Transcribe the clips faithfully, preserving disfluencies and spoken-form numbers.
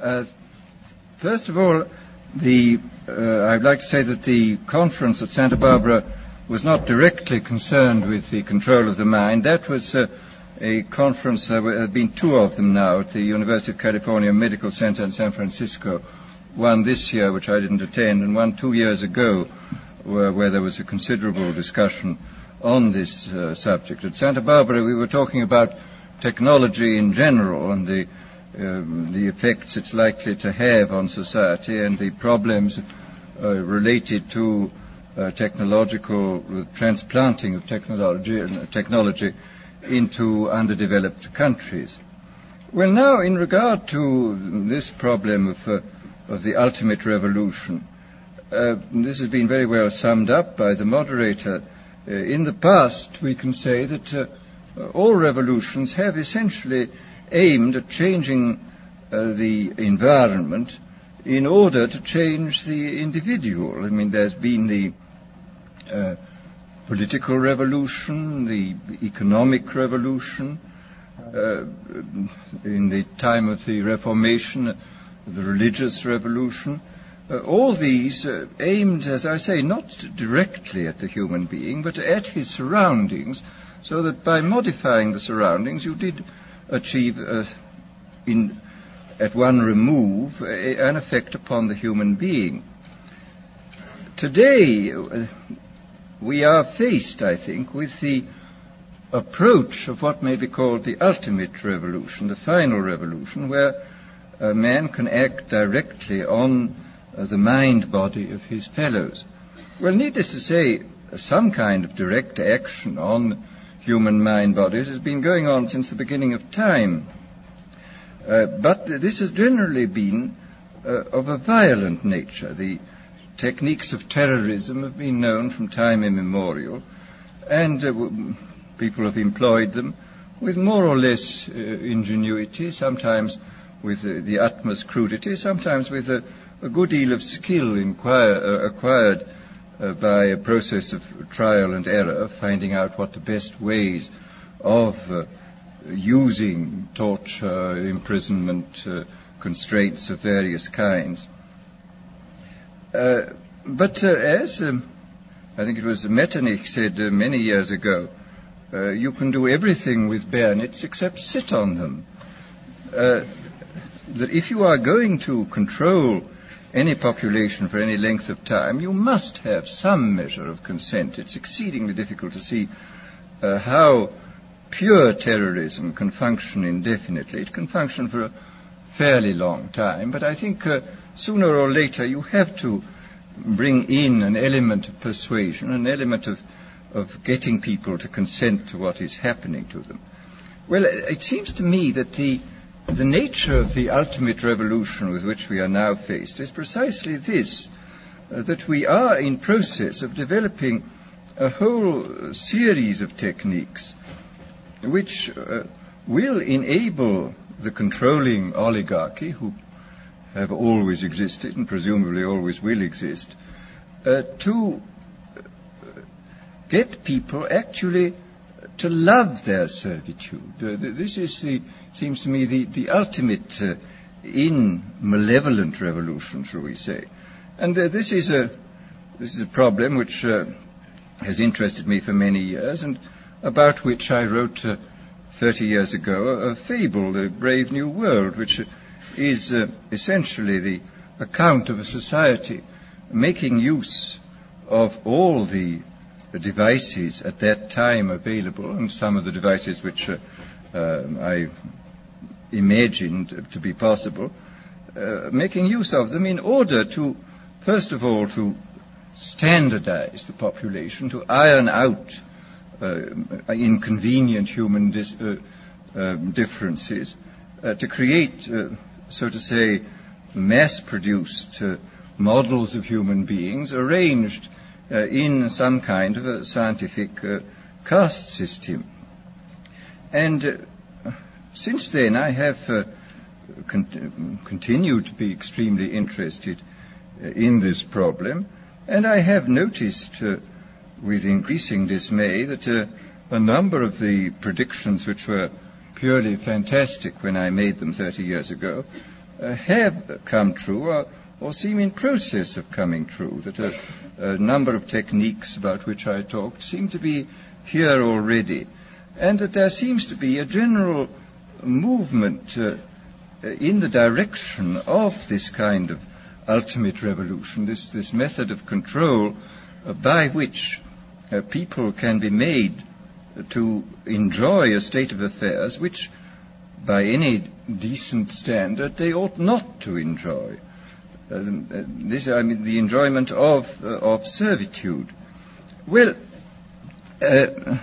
Uh, first of all, the, uh, I'd like to say that the conference at Santa Barbara was not directly concerned with the control of the mind. That was uh, a conference, there uh, have been two of them now at the University of California Medical Center in San Francisco, one this year, which I didn't attend, and one two years ago, where, where there was a considerable discussion on this uh, subject. At Santa Barbara, we were talking about technology in general and the Um, the effects it's likely to have on society and the problems uh, related to uh, technological uh, transplanting of technology uh, technology into underdeveloped countries. Well, now, in regard to this problem of uh, of the ultimate revolution, uh, this has been very well summed up by the moderator. Uh, in the past, we can say that uh, all revolutions have essentially aimed at changing uh, the environment in order to change the individual. I mean, there's been the uh, political revolution, the economic revolution, uh, in the time of the Reformation, uh, the religious revolution. Uh, all these uh, aimed, as I say, not directly at the human being, but at his surroundings, so that by modifying the surroundings you did achieve uh, in at one remove a, an effect upon the human being. Today uh, we are faced, I think, with the approach of what may be called the ultimate revolution, the final revolution, where a man can act directly on uh, the mind-body of his fellows. Well, needless to say, some kind of direct action on human mind bodies has been going on since the beginning of time. Uh, but this has generally been uh, of a violent nature. The techniques of terrorism have been known from time immemorial, and uh, w- people have employed them with more or less uh, ingenuity, sometimes with uh, the utmost crudity, sometimes with a, a good deal of skill inquire, uh, acquired Uh, by a process of trial and error, finding out what the best ways of uh, using torture, imprisonment, uh, constraints of various kinds. Uh, but uh, as um, I think it was Metternich said uh, many years ago, uh, you can do everything with bayonets except sit on them. Uh, that if you are going to control any population for any length of time, you must have some measure of consent. It's exceedingly difficult to see uh, how pure terrorism can function indefinitely. It can function for a fairly long time, but I think uh, sooner or later you have to bring in an element of persuasion, an element of, of getting people to consent to what is happening to them. Well, it seems to me that the The nature of the ultimate revolution with which we are now faced is precisely this, uh, that we are in process of developing a whole series of techniques which uh, will enable the controlling oligarchy, who have always existed and presumably always will exist, uh, to get people actually to love their servitude. Uh, th- this is the, seems to me, the, the ultimate uh, in malevolent revolution, shall we say. And uh, this is a this is a problem which uh, has interested me for many years, and about which I wrote uh, thirty years ago a, a fable, The Brave New World, which is uh, essentially the account of a society making use of all the the devices at that time available, and some of the devices which uh, uh, I imagined to be possible, uh, making use of them in order to, first of all, to standardize the population, to iron out uh, inconvenient human dis- uh, um, differences, uh, to create, uh, so to say, mass-produced uh, models of human beings arranged Uh, in some kind of a scientific uh, caste system. And uh, since then I have uh, con- continued to be extremely interested uh, in this problem, and I have noticed uh, with increasing dismay that uh, a number of the predictions which were purely fantastic when I made them thirty years ago uh, have come true or, or seem in process of coming true, that a, a number of techniques about which I talked seem to be here already, and that there seems to be a general movement uh, in the direction of this kind of ultimate revolution, this, this method of control uh, by which uh, people can be made to enjoy a state of affairs which, by any decent standard, they ought not to enjoy. Uh, this, I mean, the enjoyment of, uh, of servitude. Well, uh,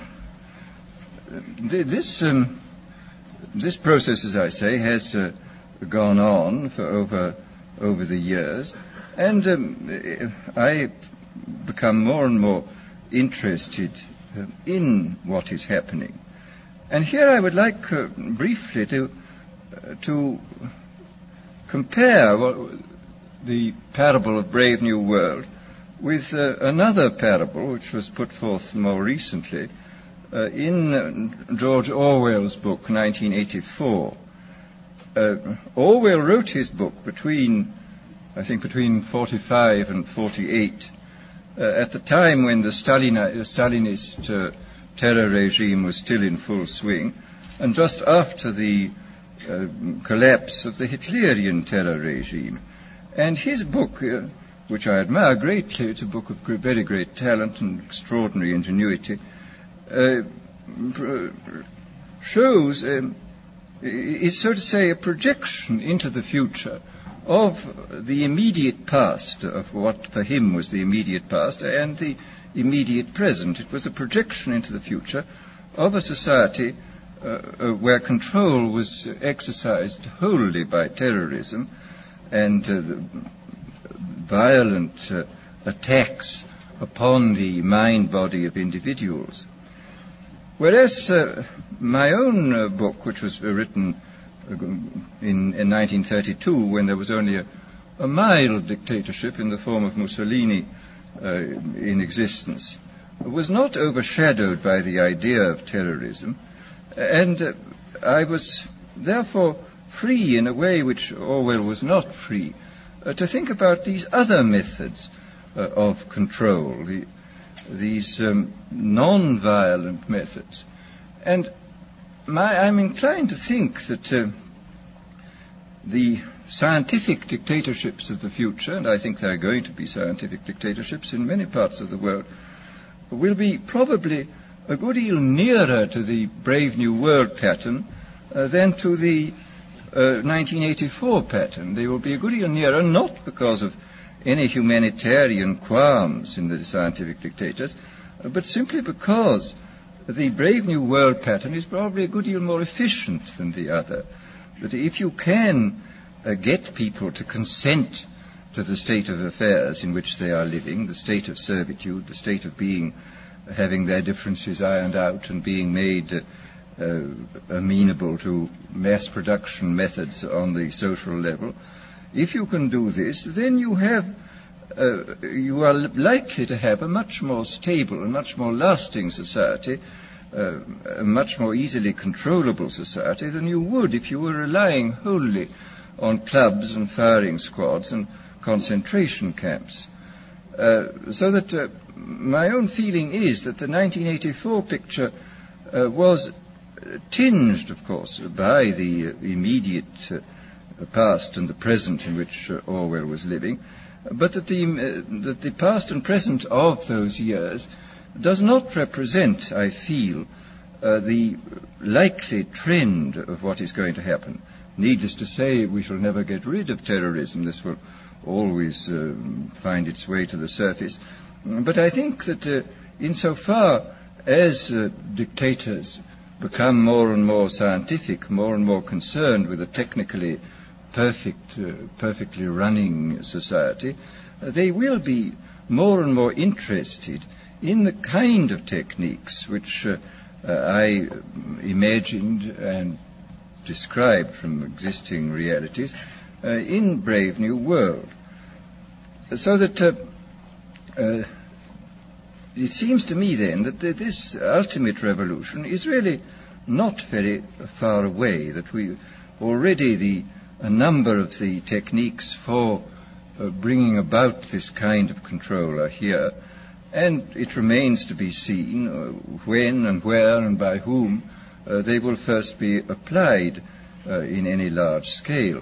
this, um, this process, as I say, has uh, gone on for over, over the years, and um, I become more and more interested uh, in what is happening. And here I would like uh, briefly to uh, to compare what, the parable of Brave New World with uh, another parable which was put forth more recently uh, in uh, George Orwell's book, nineteen eighty-four. Uh, Orwell wrote his book between, I think, between forty-five and forty-eight, uh, at the time when the Stalini- Stalinist uh, terror regime was still in full swing, and just after the uh, collapse of the Hitlerian terror regime. And his book, uh, which I admire greatly, it's a book of very great talent and extraordinary ingenuity, uh, shows, um, is so to say, a projection into the future of the immediate past, of what for him was the immediate past, and the immediate present. It was a projection into the future of a society uh, uh, where control was exercised wholly by terrorism and uh, the violent uh, attacks upon the mind body of individuals. Whereas uh, my own uh, book, which was uh, written uh, in, in nineteen thirty-two, when there was only a, a mild dictatorship in the form of Mussolini Uh, in existence, was not overshadowed by the idea of terrorism, and uh, I was therefore free in a way which Orwell was not free, uh, to think about these other methods uh, of control, the, these um, non-violent methods. And my, I'm inclined to think that uh, the scientific dictatorships of the future, and I think there are going to be scientific dictatorships in many parts of the world, will be probably a good deal nearer to the Brave New World pattern uh, than to the uh, nineteen eighty-four pattern. They will be a good deal nearer, not because of any humanitarian qualms in the scientific dictators, uh, but simply because the Brave New World pattern is probably a good deal more efficient than the other. That if you can Uh, get people to consent to the state of affairs in which they are living, the state of servitude, the state of being, having their differences ironed out and being made uh, uh, amenable to mass production methods on the social level. If you can do this, then you have, uh, you are likely to have a much more stable and much more lasting society, uh, a much more easily controllable society than you would if you were relying wholly on clubs and firing squads and concentration camps. Uh, so that uh, my own feeling is that the nineteen eighty-four picture uh, was tinged, of course, by the uh, immediate uh, past and the present in which uh, Orwell was living, but that the, uh, that the past and present of those years does not represent, I feel, uh, the likely trend of what is going to happen. Needless to say, we shall never get rid of terrorism. This will always uh, find its way to the surface. But I think that uh, insofar as uh, dictators become more and more scientific, more and more concerned with a technically perfect, uh, perfectly running society, uh, they will be more and more interested in the kind of techniques which uh, uh, I imagined and described from existing realities uh, in Brave New World. So that uh, uh, it seems to me then that th- this ultimate revolution is really not very far away, that we already the a number of the techniques for uh, bringing about this kind of control are here, and it remains to be seen uh, when and where and by whom uh, they will first be applied uh, in any large scale.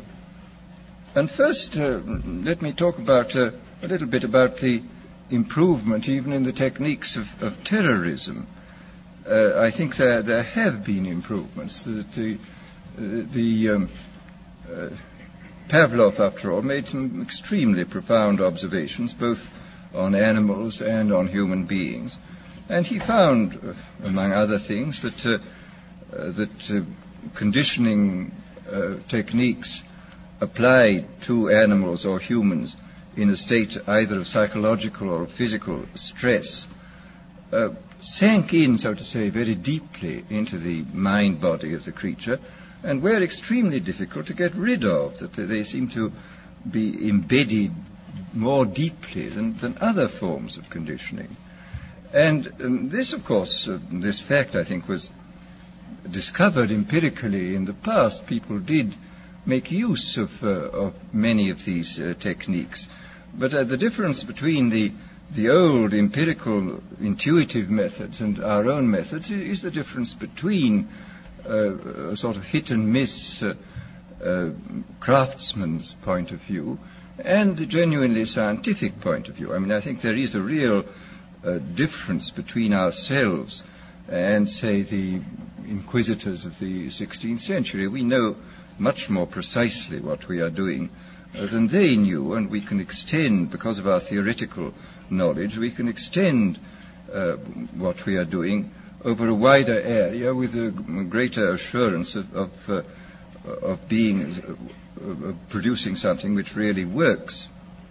And first, uh, let me talk about uh, a little bit about the improvement even in the techniques of, of terrorism. Uh, I think there, there have been improvements. That the uh, the um, uh, Pavlov, after all, made some extremely profound observations, both on animals and on human beings, and he found, uh, among other things, that uh, uh, that uh, conditioning uh, techniques applied to animals or humans in a state either of psychological or physical stress uh, sank in, so to say, very deeply into the mind body of the creature, and were extremely difficult to get rid of, that they seem to be embedded more deeply than, than other forms of conditioning. And um, this, of course, uh, this fact, I think, was discovered empirically in the past. People did make use of, uh, of many of these uh, techniques. But uh, the difference between the the old empirical intuitive methods and our own methods is the difference between uh, a sort of hit and miss uh, uh, craftsman's point of view and the genuinely scientific point of view. I mean, I think there is a real uh, difference between ourselves and, say, the inquisitors of the sixteenth century. We know much more precisely what we are doing uh, than they knew, and we can extend, because of our theoretical knowledge, we can extend uh, what we are doing over a wider area with a greater assurance of, of, uh, of being, uh, of producing something which really works.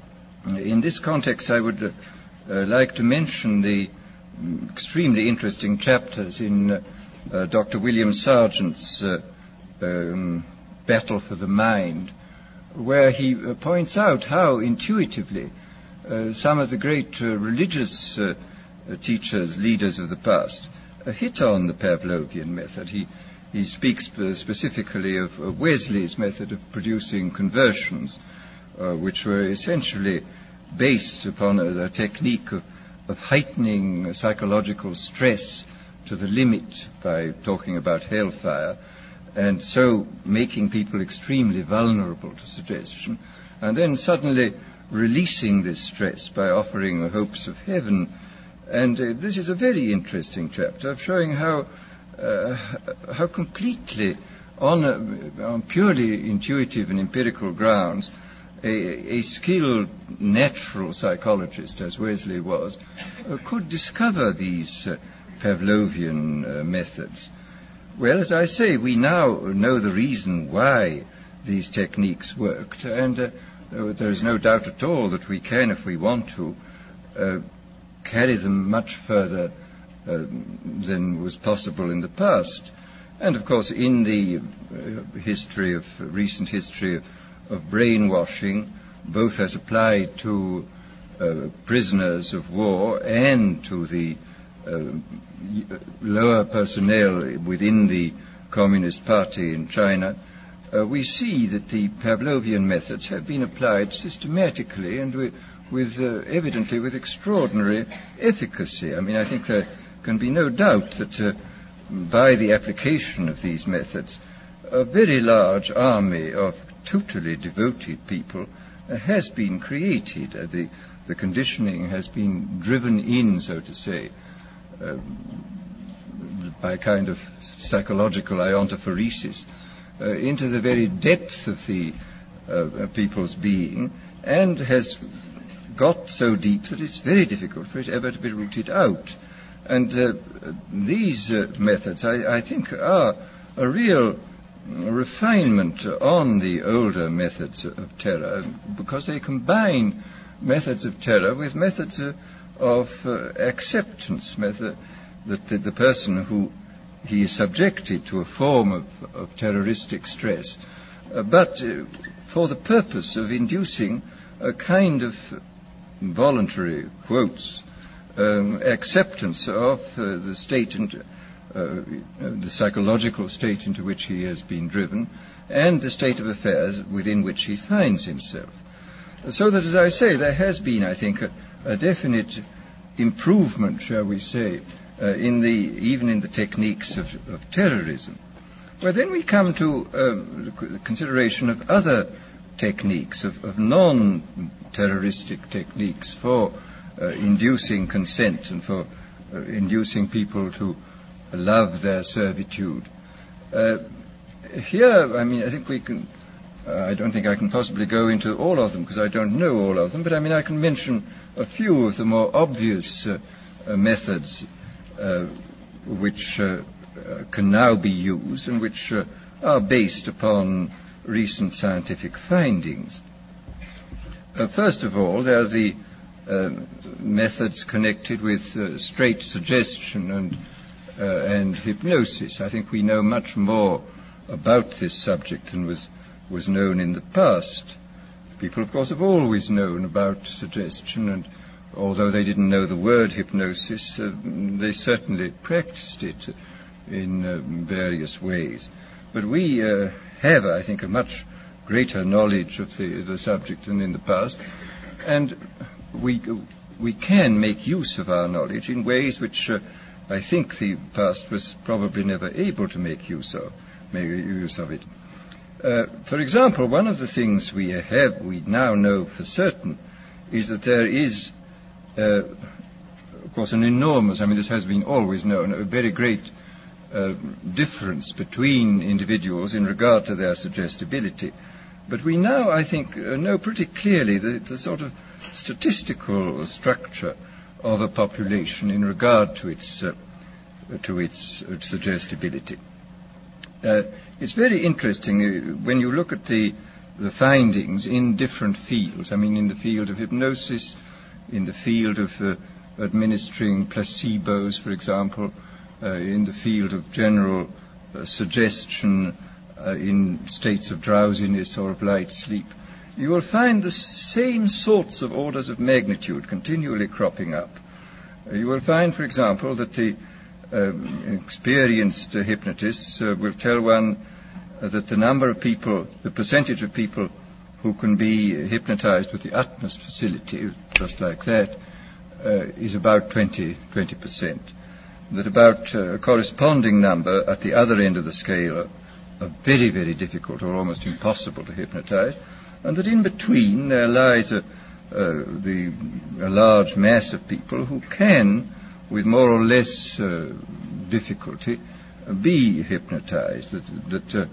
In this context, I would uh, uh, like to mention the extremely interesting chapters in uh, uh, Doctor William Sargent's uh, um, Battle for the Mind, where he uh, points out how intuitively uh, some of the great uh, religious uh, uh, teachers, leaders of the past, uh, hit on the Pavlovian method. He, he speaks uh, specifically of uh, Wesley's method of producing conversions, uh, which were essentially based upon a, a technique of, of heightening psychological stress to the limit by talking about hellfire, and so making people extremely vulnerable to suggestion, and then suddenly releasing this stress by offering the hopes of heaven. And uh, this is a very interesting chapter of showing how uh, how completely, on, a, on purely intuitive and empirical grounds, a, a skilled natural psychologist, as Wesley was, uh, could discover these uh, Pavlovian uh, methods. Well, as I say, we now know the reason why these techniques worked, and uh, there is no doubt at all that we can, if we want to, uh, carry them much further uh, than was possible in the past. And, of course, in the uh, history of, uh, recent history of, of brainwashing, both as applied to uh, prisoners of war and to the Uh, lower personnel within the Communist Party in China, uh, we see that the Pavlovian methods have been applied systematically and with, with uh, evidently with extraordinary efficacy. I mean, I think there can be no doubt that uh, by the application of these methods, a very large army of totally devoted people uh, has been created. Uh, the, the conditioning has been driven in, so to say, Uh, by a kind of psychological iontophoresis uh, into the very depth of the uh, people's being, and has got so deep that it's very difficult for it ever to be rooted out. And uh, these uh, methods, I, I think, are a real refinement on the older methods of terror, because they combine methods of terror with methods of of uh, acceptance, method, that the, the person who he is subjected to a form of, of terroristic stress, uh, but uh, for the purpose of inducing a kind of voluntary, quotes, um, acceptance of uh, the state and uh, the psychological state into which he has been driven, and the state of affairs within which he finds himself. So that, as I say, there has been, I think, a, a definite improvement, shall we say, uh, in the even in the techniques of, of terrorism. Well, then we come to um, the consideration of other techniques, of, of non-terroristic techniques for uh, inducing consent and for uh, inducing people to love their servitude. Uh, here, I mean, I think we can, uh, I don't think I can possibly go into all of them because I don't know all of them, but I mean, I can mention a few of the more obvious uh, uh, methods uh, which uh, uh, can now be used and which uh, are based upon recent scientific findings. Uh, first of all, there are the uh, methods connected with uh, straight suggestion and uh, and hypnosis. I think we know much more about this subject than was was known in the past. People, of course, have always known about suggestion, and although they didn't know the word hypnosis, uh, they certainly practiced it in uh, various ways. But we uh, have, I think, a much greater knowledge of the, the subject than in the past, and we we can make use of our knowledge in ways which uh, I think the past was probably never able to make use of, make use of it. Uh, for example, one of the things we have, we now know for certain, is that there is, uh, of course, an enormous, I mean, this has been always known, a very great uh, difference between individuals in regard to their suggestibility. But we now, I think, uh, know pretty clearly the, the sort of statistical structure of a population in regard to its uh, to its, its suggestibility. Uh, it's very interesting uh, when you look at the the findings in different fields. I mean, in the field of hypnosis, in the field of uh, administering placebos, for example, uh, in the field of general uh, suggestion uh, in states of drowsiness or of light sleep. You will find the same sorts of orders of magnitude continually cropping up. Uh, you will find, for example, that the um, experienced uh, hypnotists uh, will tell one uh, that the number of people, the percentage of people who can be hypnotized with the utmost facility, just like that, uh, is about twenty percent. That about uh, a corresponding number at the other end of the scale are, are very, very difficult or almost impossible to hypnotize, and that in between there lies a, uh, the, a large mass of people who can, with more or less uh, difficulty, uh, be hypnotized, that, that uh,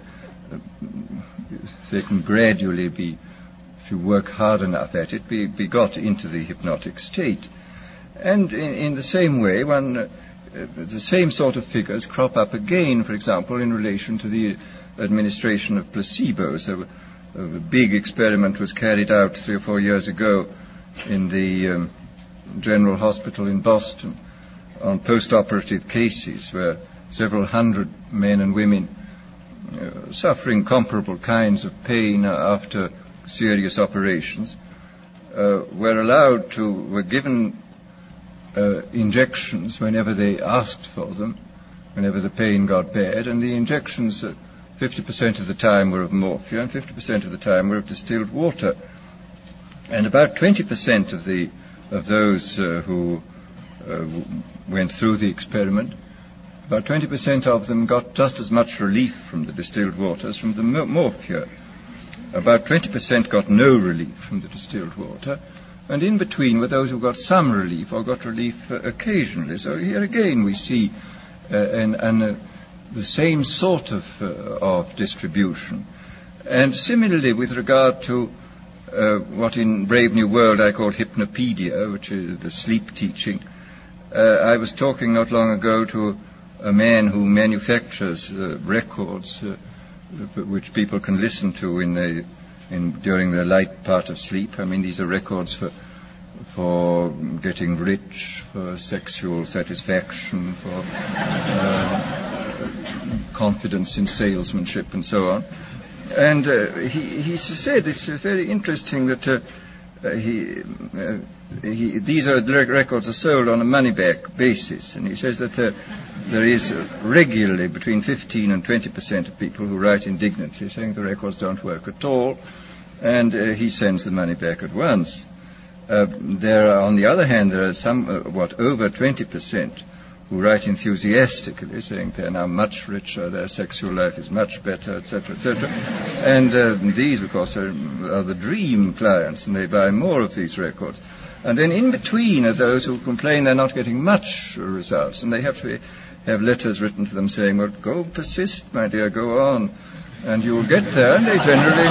they can gradually be, if you work hard enough at it, be, be got into the hypnotic state. And in, in the same way, one, uh, the same sort of figures crop up again, for example, in relation to the administration of placebos. A, a big experiment was carried out three or four years ago in the um, General Hospital in Boston on post-operative cases where several hundred men and women uh, suffering comparable kinds of pain after serious operations uh, were allowed to, were given uh, injections whenever they asked for them, whenever the pain got bad, and the injections uh, fifty percent of the time were of morphia and fifty percent of the time were of distilled water. And about twenty percent of the of those uh, who uh, went through the experiment, about twenty percent of them got just as much relief from the distilled water as from the morphia. About twenty percent got no relief from the distilled water, and in between were those who got some relief or got relief uh, occasionally. So here again we see uh, an, an, uh, the same sort of, uh, of distribution. And similarly with regard to uh, what in Brave New World I call hypnopedia, which is the sleep teaching, uh, I was talking not long ago to a man who manufactures uh, records uh, which people can listen to in the, in, during the light part of sleep. I mean, these are records for for getting rich, for sexual satisfaction, for uh, confidence in salesmanship, and so on. And uh, he, he said it's uh, very interesting that uh, uh, he, uh, he, these are records are sold on a money-back basis, and he says that uh, there is uh, regularly between fifteen and twenty percent of people who write indignantly, saying the records don't work at all, and uh, he sends the money back at once. Uh, there are, on the other hand, there are some, uh, what, over twenty percent who write enthusiastically, saying they're now much richer, their sexual life is much better, et cetera, et cetera. And uh, these, of course, are, are the dream clients, and they buy more of these records. And then in between are those who complain they're not getting much results, and they have to have letters written to them saying, well, go persist, my dear, go on, and you'll get there. And they generally,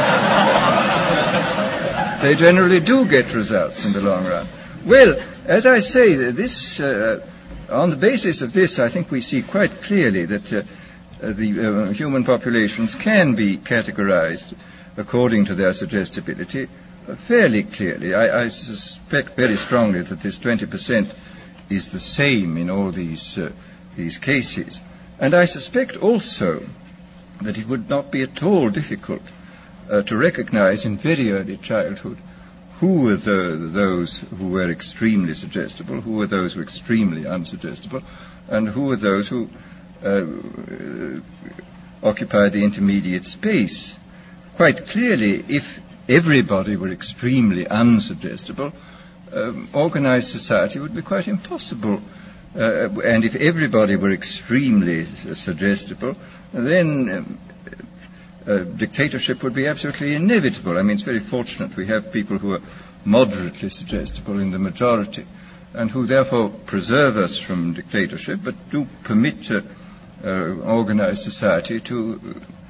they generally do get results in the long run. Well, as I say, this, uh, on the basis of this, I think we see quite clearly that uh, uh, the uh, human populations can be categorized according to their suggestibility uh, fairly clearly. I, I suspect very strongly that this twenty percent is the same in all these, uh, these cases. And I suspect also that it would not be at all difficult uh, to recognize in very early childhood who were the, those who were extremely suggestible, who were those who were extremely unsuggestible, and who were those who uh, occupied the intermediate space. Quite clearly, if everybody were extremely unsuggestible, um, organized society would be quite impossible. Uh, and if everybody were extremely uh, suggestible, then um, Uh, dictatorship would be absolutely inevitable. I mean, it's very fortunate we have people who are moderately suggestible in the majority and who therefore preserve us from dictatorship but do permit uh, uh, organized society to,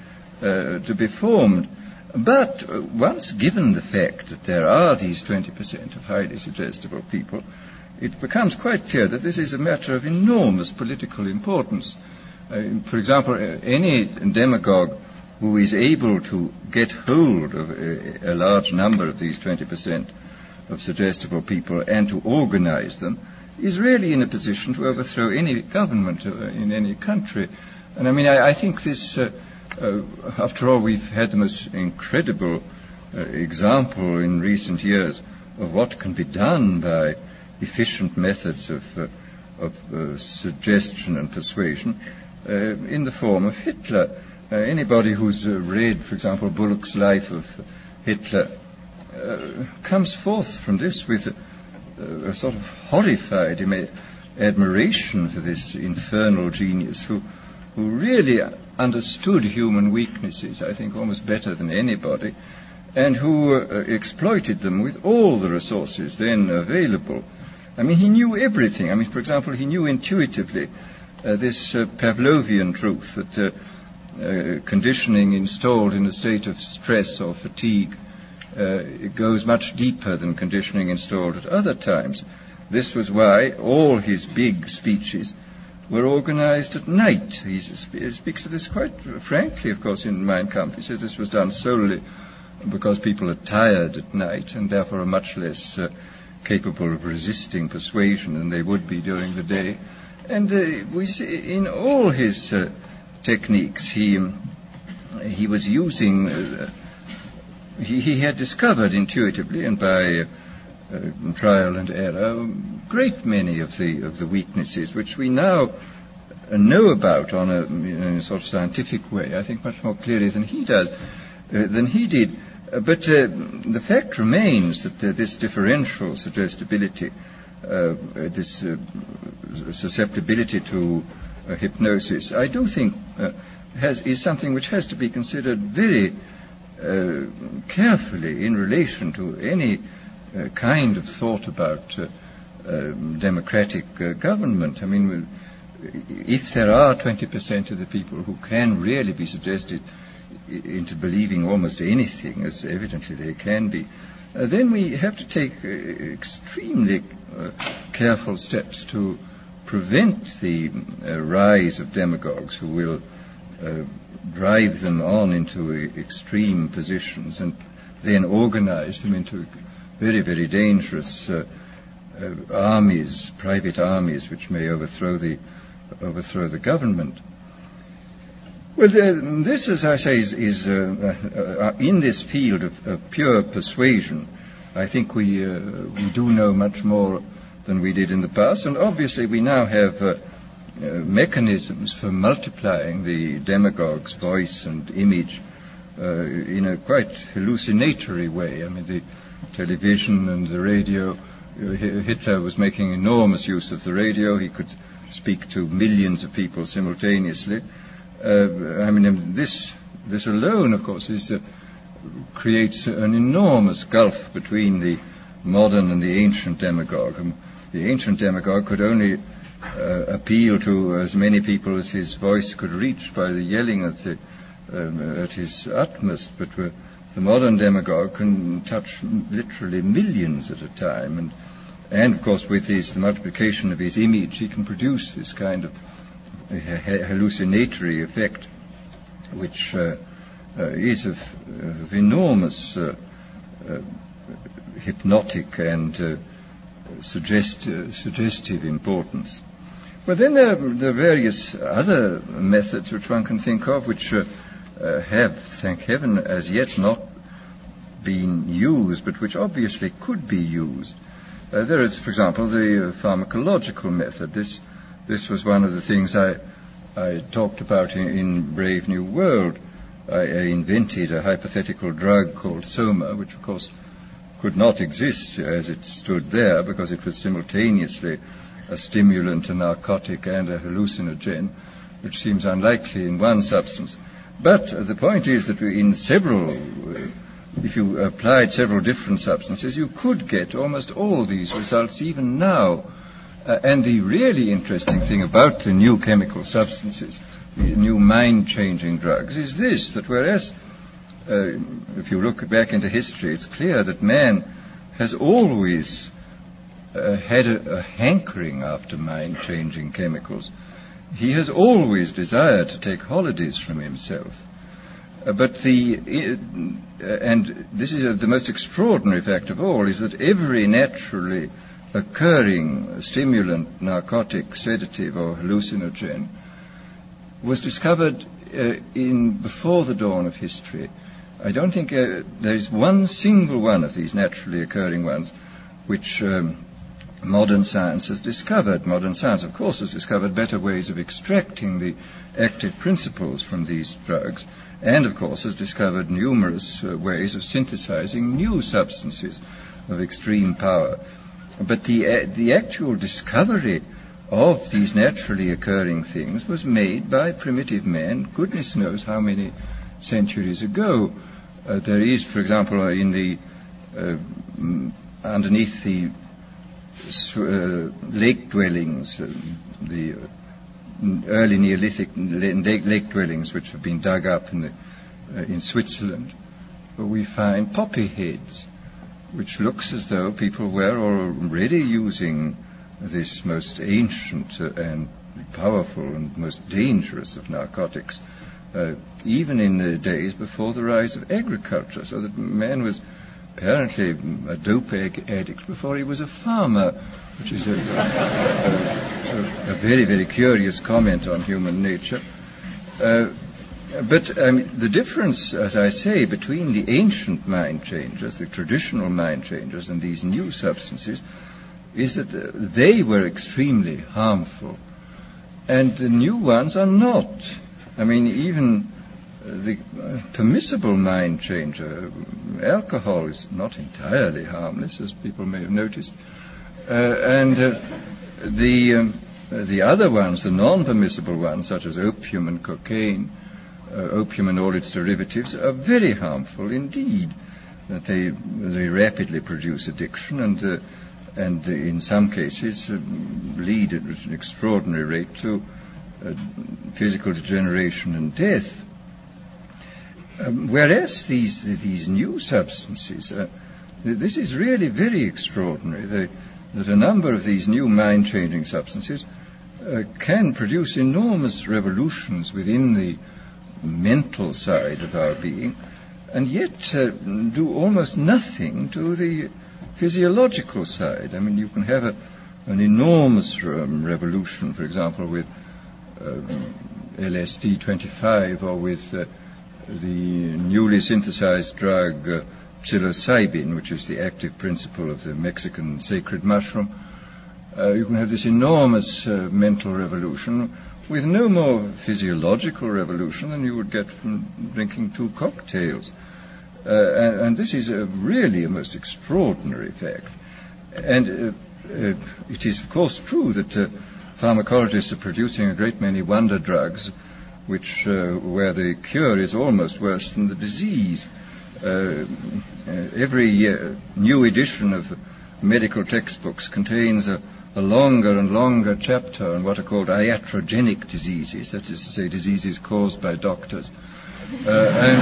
uh, to be formed. But uh, once given the fact that there are these twenty percent of highly suggestible people, it becomes quite clear that this is a matter of enormous political importance. Uh, for example, uh, any demagogue who is able to get hold of a, a large number of these twenty percent of suggestible people and to organize them is really in a position to overthrow any government uh, in any country. And I mean, I, I think this, uh, uh, after all, we've had the most incredible uh, example in recent years of what can be done by efficient methods of, uh, of uh, suggestion and persuasion uh, in the form of Hitler. Uh, anybody who's uh, read, for example, Bullock's Life of Hitler uh, comes forth from this with a, a sort of horrified ima- admiration for this infernal genius who, who really understood human weaknesses, I think, almost better than anybody, and who uh, exploited them with all the resources then available. I mean, he knew everything. I mean, for example, he knew intuitively uh, this uh, Pavlovian truth that uh, Uh, conditioning installed in a state of stress or fatigue uh, it goes much deeper than conditioning installed at other times. This was why all his big speeches were organized at night. He speaks of this quite frankly, of course, in Mein Kampf. He says this was done solely because people are tired at night and therefore are much less uh, capable of resisting persuasion than they would be during the day. And uh, we see in all his uh, techniques, he he was using, uh, he, he had discovered intuitively and by uh, trial and error a great many of the of the weaknesses which we now uh, know about on a, in a sort of scientific way, I think much more clearly than he does, uh, than he did. Uh, but uh, the fact remains that uh, this differential suggestibility, uh, this uh, susceptibility to Uh, hypnosis, I do think uh, has, is something which has to be considered very uh, carefully in relation to any uh, kind of thought about uh, uh, democratic uh, government. I mean, if there are twenty percent of the people who can really be suggested into believing almost anything, as evidently they can be, uh, then we have to take uh, extremely uh, careful steps to prevent the uh, rise of demagogues who will uh, drive them on into uh, extreme positions and then organize them into very, very dangerous uh, uh, armies, private armies, which may overthrow the overthrow the government. Well, uh, this, as I say, is, is uh, uh, uh, in this field of, of pure persuasion, I think we uh, we do know much more than we did in the past, and obviously we now have uh, uh, mechanisms for multiplying the demagogue's voice and image uh, in a quite hallucinatory way. I mean, the television and the radio, uh, Hitler was making enormous use of the radio. He could speak to millions of people simultaneously. Uh, I mean, this this alone, of course, is uh, creates an enormous gulf between the modern and the ancient demagogue. Um, the ancient demagogue could only uh, appeal to as many people as his voice could reach by the yelling at, the, um, at his utmost, but uh, the modern demagogue can touch literally millions at a time, and, and of course with his, the multiplication of his image, he can produce this kind of hallucinatory effect, which uh, uh, is of, of enormous uh, uh, hypnotic and uh, suggest, uh, suggestive importance. But then there are the various other methods which one can think of, which uh, uh, have, thank heaven, as yet not been used, but which obviously could be used. Uh, there is, for example, the uh, pharmacological method. This This was one of the things I, I talked about in, in Brave New World. I, I invented a hypothetical drug called Soma, which of course could not exist as it stood there because it was simultaneously a stimulant, a narcotic, and a hallucinogen, which seems unlikely in one substance. But uh, the point is that in several, uh, if you applied several different substances, you could get almost all these results even now. Uh, and the really interesting thing about the new chemical substances, the new mind-changing drugs, is this, that whereas, uh, if you look back into history, it's clear that man has always uh, had a, a hankering after mind-changing chemicals. He has always desired to take holidays from himself. Uh, but the, uh, and this is uh, the most extraordinary fact of all, is that every naturally occurring stimulant, narcotic, sedative, or hallucinogen was discovered uh, in before the dawn of history. I don't think uh, there is one single one of these naturally occurring ones which um, modern science has discovered. Modern science, of course, has discovered better ways of extracting the active principles from these drugs, and, of course, has discovered numerous uh, ways of synthesizing new substances of extreme power. But the uh, the actual discovery of these naturally occurring things was made by primitive men, goodness knows how many centuries ago. Uh, there is, for example, in the uh, underneath the uh, lake dwellings, uh, the early Neolithic lake dwellings which have been dug up in the, uh, in Switzerland, where we find poppy heads, which looks as though people were already using this most ancient uh, and powerful and most dangerous of narcotics, uh, even in the days before the rise of agriculture, so that man was apparently a dope addict before he was a farmer, which is a, a, a, a very, very curious comment on human nature. Uh, But um, the difference, as I say, between the ancient mind changers, the traditional mind changers, and these new substances is that uh, they were extremely harmful, and the new ones are not. I mean, even uh, the uh, permissible mind changer, alcohol, is not entirely harmless, as people may have noticed, uh, and uh, the um, uh, the other ones, the non-permissible ones, such as opium and cocaine, Uh, opium and all its derivatives, are very harmful indeed. That they they rapidly produce addiction, and uh, and uh, in some cases uh, lead at an extraordinary rate to uh, physical degeneration and death. Um, whereas these these new substances, uh, this is really very extraordinary. They, that a number of these new mind-changing substances uh, can produce enormous revolutions within the mental side of our being, and yet uh, do almost nothing to the physiological side. I mean, you can have a, an enormous um, revolution, for example, with um, L S D twenty-five, or with uh, the newly synthesized drug uh, psilocybin, which is the active principle of the Mexican sacred mushroom, uh, you can have this enormous uh, mental revolution with no more physiological revolution than you would get from drinking two cocktails. Uh, and, and this is a really a most extraordinary fact. And uh, uh, it is, of course, true that uh, pharmacologists are producing a great many wonder drugs, which uh, where the cure is almost worse than the disease. Uh, uh, every uh, new edition of medical textbooks contains a, a longer and longer chapter on what are called iatrogenic diseases, that is to say, diseases caused by doctors. Uh, and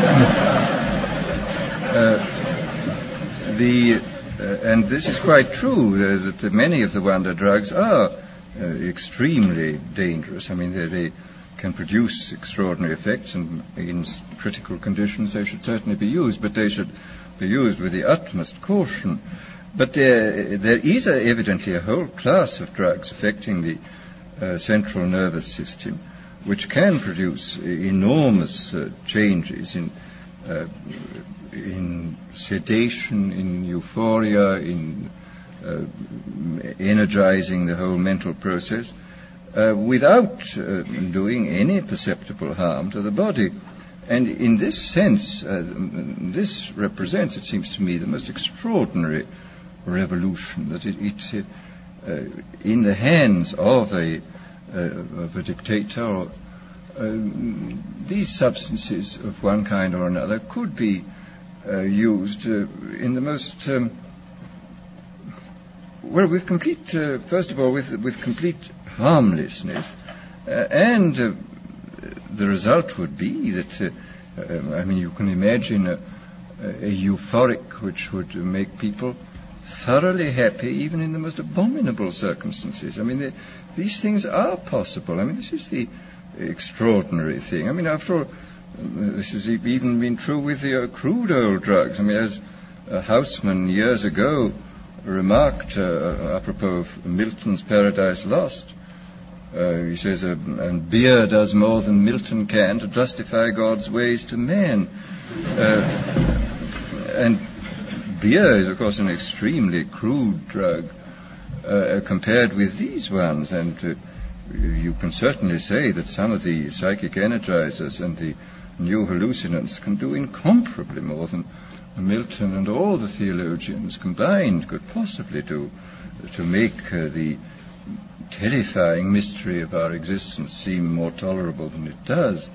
uh, the uh, and this is quite true, uh, that the, many of the wonder drugs are uh, extremely dangerous. I mean, they, they can produce extraordinary effects, and in critical conditions they should certainly be used, but they should be used with the utmost caution. But there, there is a, evidently a whole class of drugs affecting the uh, central nervous system, which can produce enormous uh, changes in uh, in sedation, in euphoria, in uh, energizing the whole mental process, uh, without uh, doing any perceptible harm to the body. And in this sense, uh, this represents, it seems to me, the most extraordinary revolution, that it, it uh, in the hands of a, uh, of a dictator, or, uh, these substances of one kind or another could be uh, used uh, in the most, um, well, with complete, uh, first of all, with, with complete harmlessness, uh, and uh, the result would be that, uh, uh, I mean, you can imagine a, a euphoric which would make people thoroughly happy even in the most abominable circumstances. I mean, they, these things are possible. I mean, this is the extraordinary thing. I mean, after all, this has even been true with the uh, crude oil drugs. I mean, as uh, Houseman years ago remarked uh, apropos of Milton's Paradise Lost, uh, he says, uh, and beer does more than Milton can to justify God's ways to man. Uh, and beer is, of course, an extremely crude drug uh, compared with these ones, and uh, you can certainly say that some of the psychic energizers and the new hallucinants can do incomparably more than Milton and all the theologians combined could possibly do to make uh, the terrifying mystery of our existence seem more tolerable than it does.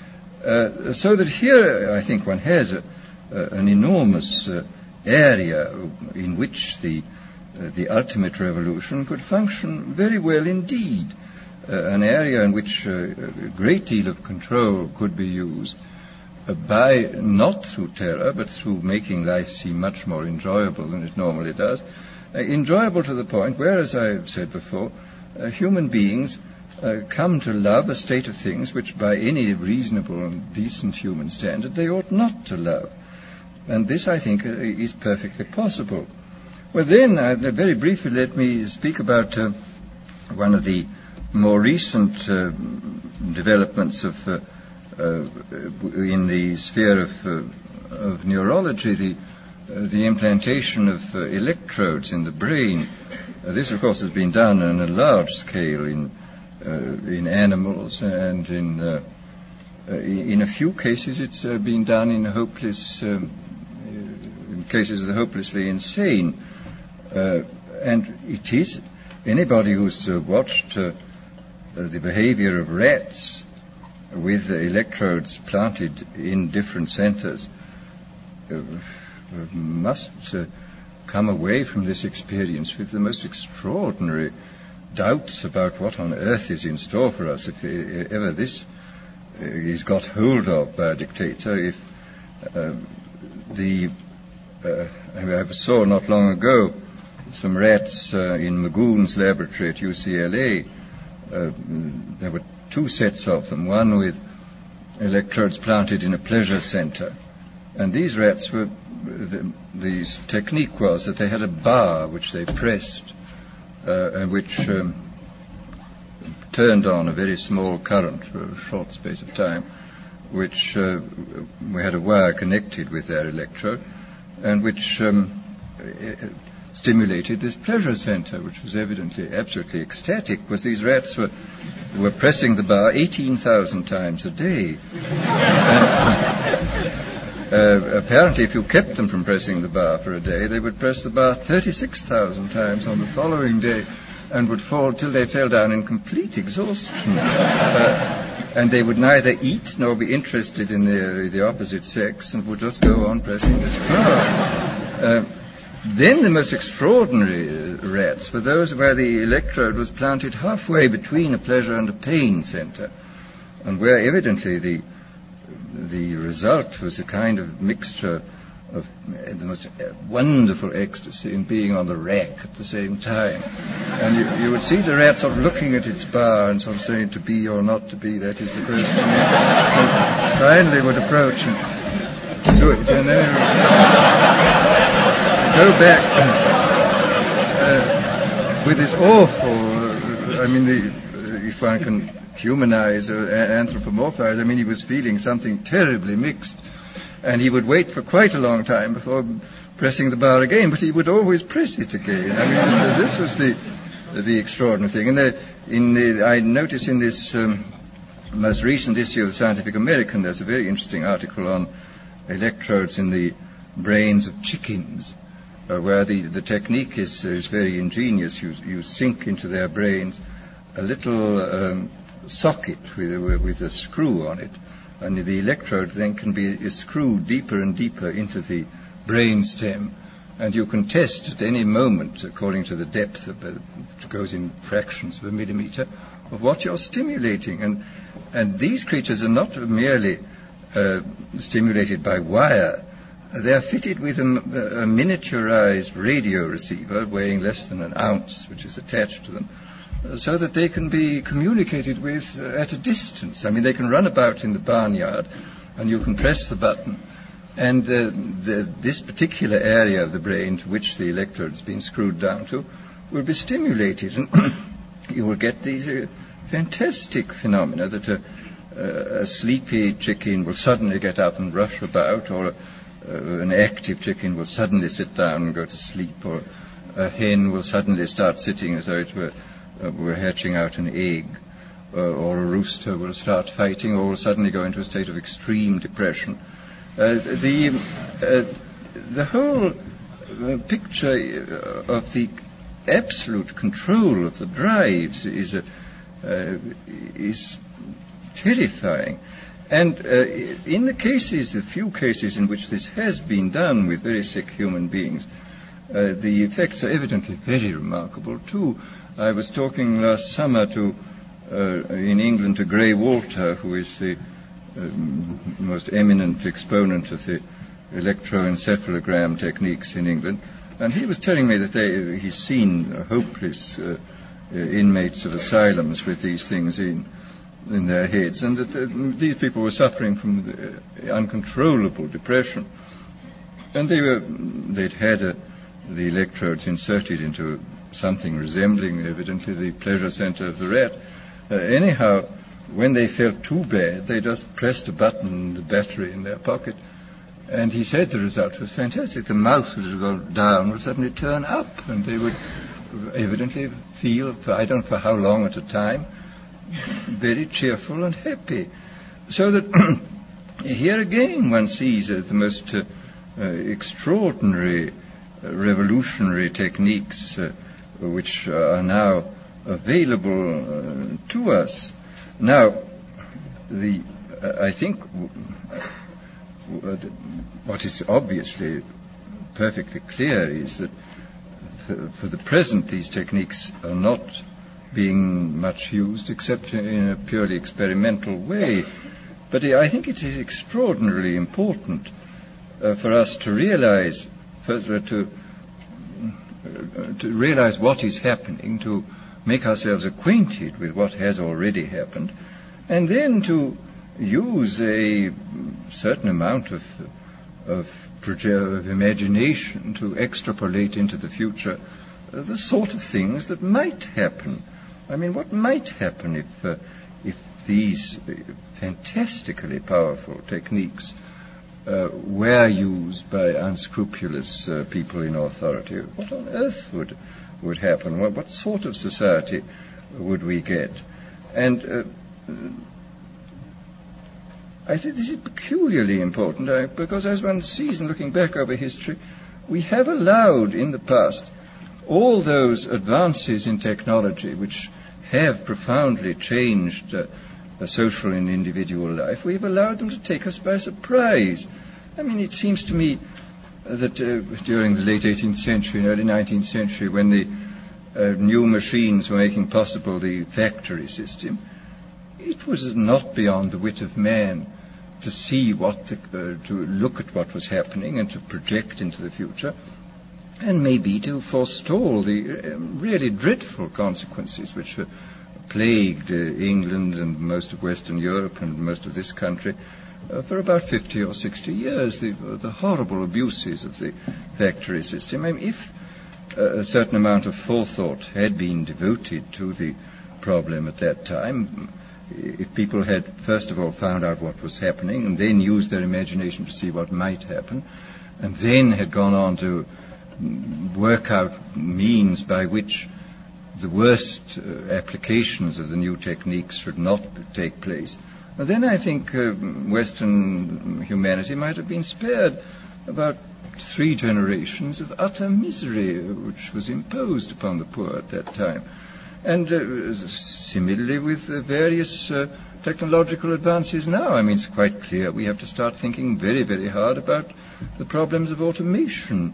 Uh, so that here, I think, one has a, uh, an enormous uh, area in which the uh, the ultimate revolution could function very well indeed. Uh, an area in which uh, a great deal of control could be used uh, by, not through terror, but through making life seem much more enjoyable than it normally does. Uh, enjoyable to the point where, as I've said before, uh, human beings uh, come to love a state of things which by any reasonable and decent human standard they ought not to love. And this, I think, uh, is perfectly possible. Well, then, uh, very briefly, let me speak about uh, one of the more recent uh, developments of uh, uh, in the sphere of, uh, of neurology, the uh, the implantation of uh, electrodes in the brain. Uh, this, of course, has been done on a large scale in uh, in animals, and in uh, uh, in a few cases it's uh, been done in hopeless um, in cases of the hopelessly insane. Uh, and it is anybody who's uh, watched uh, Uh, the behavior of rats with uh, electrodes planted in different centers uh, must uh, come away from this experience with the most extraordinary doubts about what on earth is in store for us if uh, ever this uh, is got hold of by a dictator. If uh, the uh, I saw not long ago some rats uh, in Magoon's laboratory at U C L A. Uh, there were two sets of them, one with electrodes planted in a pleasure center. And these rats were, the, the technique was that they had a bar which they pressed uh, and which um, turned on a very small current for a short space of time, which uh, we had a wire connected with their electrode. and which um, stimulated this pleasure center, which was evidently absolutely ecstatic, because these rats were were pressing the bar eighteen thousand times a day. uh, uh, apparently, if you kept them from pressing the bar for a day, they would press the bar thirty-six thousand times on the following day, and would fall till they fell down in complete exhaustion. Uh, and they would neither eat nor be interested in the, the opposite sex, and would just go on pressing this bar. Uh, Then the most extraordinary uh, rats were those where the electrode was planted halfway between a pleasure and a pain center, and where evidently the the result was a kind of mixture of uh, the most uh, wonderful ecstasy in being on the rack at the same time. And you, you would see the rat sort of looking at its bar and sort of saying, to be or not to be, that is the question. And finally would approach and do it, and then go back uh, with this awful, uh, I mean, the, uh, if one can humanize or anthropomorphize, I mean, he was feeling something terribly mixed, and he would wait for quite a long time before pressing the bar again, but he would always press it again. I mean, uh, this was the the extraordinary thing. And the, in the, I notice in this um, most recent issue of Scientific American, there's a very interesting article on electrodes in the brains of chickens. Uh, where the, the technique is, is very ingenious. You, you sink into their brains a little um, socket with a, with a screw on it, and the electrode then can be screwed deeper and deeper into the brain stem, and you can test at any moment, according to the depth of it, which goes in fractions of a millimeter, of what you're stimulating. And, and these creatures are not merely uh, stimulated by wire. They are fitted with a, a miniaturized radio receiver weighing less than an ounce, which is attached to them, uh, so that they can be communicated with uh, at a distance. I mean, they can run about in the barnyard, and you can press the button, and uh, the, this particular area of the brain to which the electrode has been screwed down to will be stimulated, and you will get these uh, fantastic phenomena that a, uh, a sleepy chicken will suddenly get up and rush about, or a Uh, an active chicken will suddenly sit down and go to sleep, or a hen will suddenly start sitting as though it were, uh, were hatching out an egg, uh, or a rooster will start fighting, or will suddenly go into a state of extreme depression. Uh, the uh, the whole uh, picture of the absolute control of the drives is uh, uh, is terrifying. And uh, in the cases, the few cases in which this has been done with very sick human beings, uh, the effects are evidently very remarkable too. I was talking last summer to, uh, in England, to Gray Walter, who is the um, most eminent exponent of the electroencephalogram techniques in England, and he was telling me that they, he's seen hopeless uh, uh, inmates of asylums with these things in. in their heads, and that uh, these people were suffering from the, uh, uncontrollable depression, and they were they'd had uh, the electrodes inserted into something resembling evidently the pleasure center of the rat. Uh, anyhow, when they felt too bad, they just pressed a button in the battery in their pocket, and he said the result was fantastic. The mouth would go down, would suddenly turn up, and they would evidently feel, for I don't know for how long at a time, very cheerful and happy. So that here again one sees uh, the most uh, uh, extraordinary, uh, revolutionary techniques uh, which are now available uh, to us. Now, the uh, I think w- w- what is obviously perfectly clear is that for, for the present these techniques are not being much used except in a purely experimental way. But I think it is extraordinarily important uh, for us to realize, first uh, to, uh, to realize what is happening, to make ourselves acquainted with what has already happened, and then to use a certain amount of, of, proje- of imagination to extrapolate into the future uh, the sort of things that might happen. I mean, what might happen if uh, if these uh, fantastically powerful techniques uh, were used by unscrupulous uh, people in authority, what on earth would would happen? What, what sort of society would we get? And uh, I think this is peculiarly important uh, because as one sees in looking back over history, we have allowed in the past all those advances in technology which have profoundly changed uh, the social and individual life. We've allowed them to take us by surprise. I mean, it seems to me that uh, during the late eighteenth century and early nineteenth century, when the uh, new machines were making possible the factory system, it was not beyond the wit of man to see what, the, uh, to look at what was happening and to project into the future, and maybe to forestall the uh, really dreadful consequences which uh, plagued uh, England and most of Western Europe and most of this country uh, for about fifty or sixty years, the, uh, the horrible abuses of the factory system. I mean, if uh, a certain amount of forethought had been devoted to the problem at that time, if people had first of all found out what was happening and then used their imagination to see what might happen, and then had gone on to work out means by which the worst uh, applications of the new techniques should not take place, then I think uh, Western humanity might have been spared about three generations of utter misery which was imposed upon the poor at that time. And uh, similarly with uh, various uh, technological advances now. I mean, it's quite clear we have to start thinking very, very hard about the problems of automation.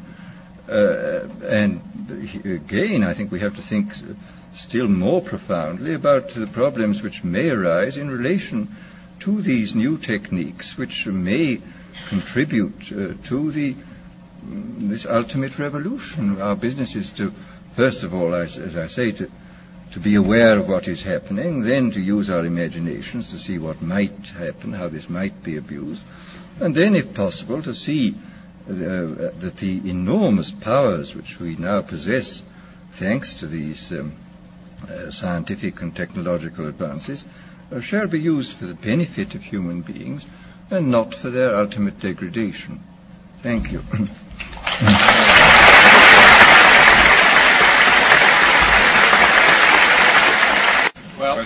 Uh, and again, I think we have to think still more profoundly about the problems which may arise in relation to these new techniques, which may contribute uh, to the um, this ultimate revolution. Our business is to, first of all, as, as I say, to, to be aware of what is happening, then to use our imaginations to see what might happen, how this might be abused, and then, if possible, to see Uh, that the enormous powers which we now possess, thanks to these um, uh, scientific and technological advances, uh, shall be used for the benefit of human beings and not for their ultimate degradation. Thank you. Well,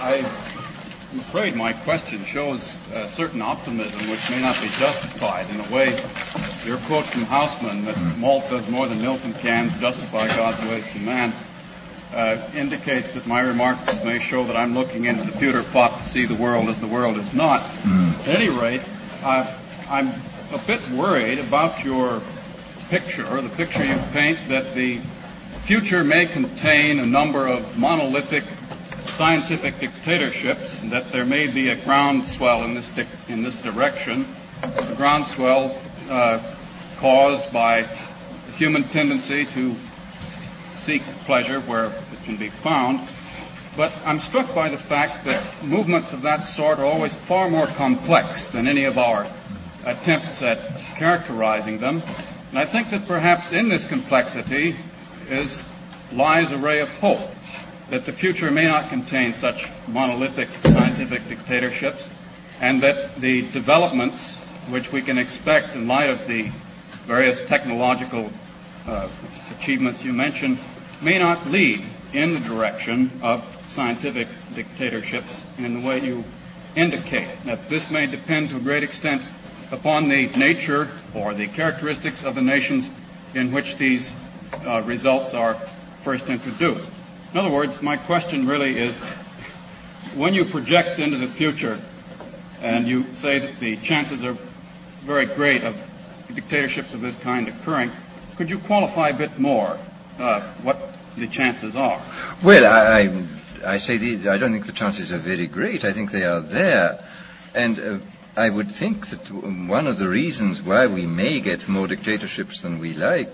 I'm afraid my question shows a certain optimism which may not be justified. In a way, your quote from Haussmann that malt does more than Milton can to justify God's ways to man uh, indicates that my remarks may show that I'm looking into the pewter pot to see the world as the world is not. Mm. At any rate, uh, I'm a bit worried about your picture, or the picture you paint, that the future may contain a number of monolithic scientific dictatorships, and that there may be a groundswell in this di- in this direction, a groundswell uh, caused by the human tendency to seek pleasure where it can be found. But I'm struck by the fact that movements of that sort are always far more complex than any of our attempts at characterizing them. And I think that perhaps in this complexity is lies a ray of hope, that the future may not contain such monolithic scientific dictatorships, and that the developments which we can expect in light of the various technological uh, achievements you mentioned may not lead in the direction of scientific dictatorships in the way you indicate. That this may depend to a great extent upon the nature or the characteristics of the nations in which these uh, results are first introduced. In other words, my question really is, when you project into the future and you say that the chances are very great of dictatorships of this kind occurring, could you qualify a bit more uh, what the chances are? Well, I, I, I say the, I don't think the chances are very great. I think they are there. And uh, I would think that one of the reasons why we may get more dictatorships than we like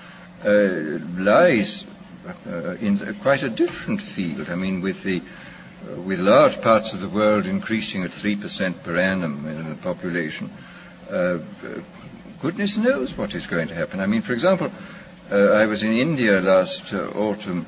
uh, lies Uh, in a, quite a different field. I mean, with the uh, with large parts of the world increasing at three percent per annum in the population, uh, goodness knows what is going to happen. I mean, for example, uh, I was in India last uh, autumn,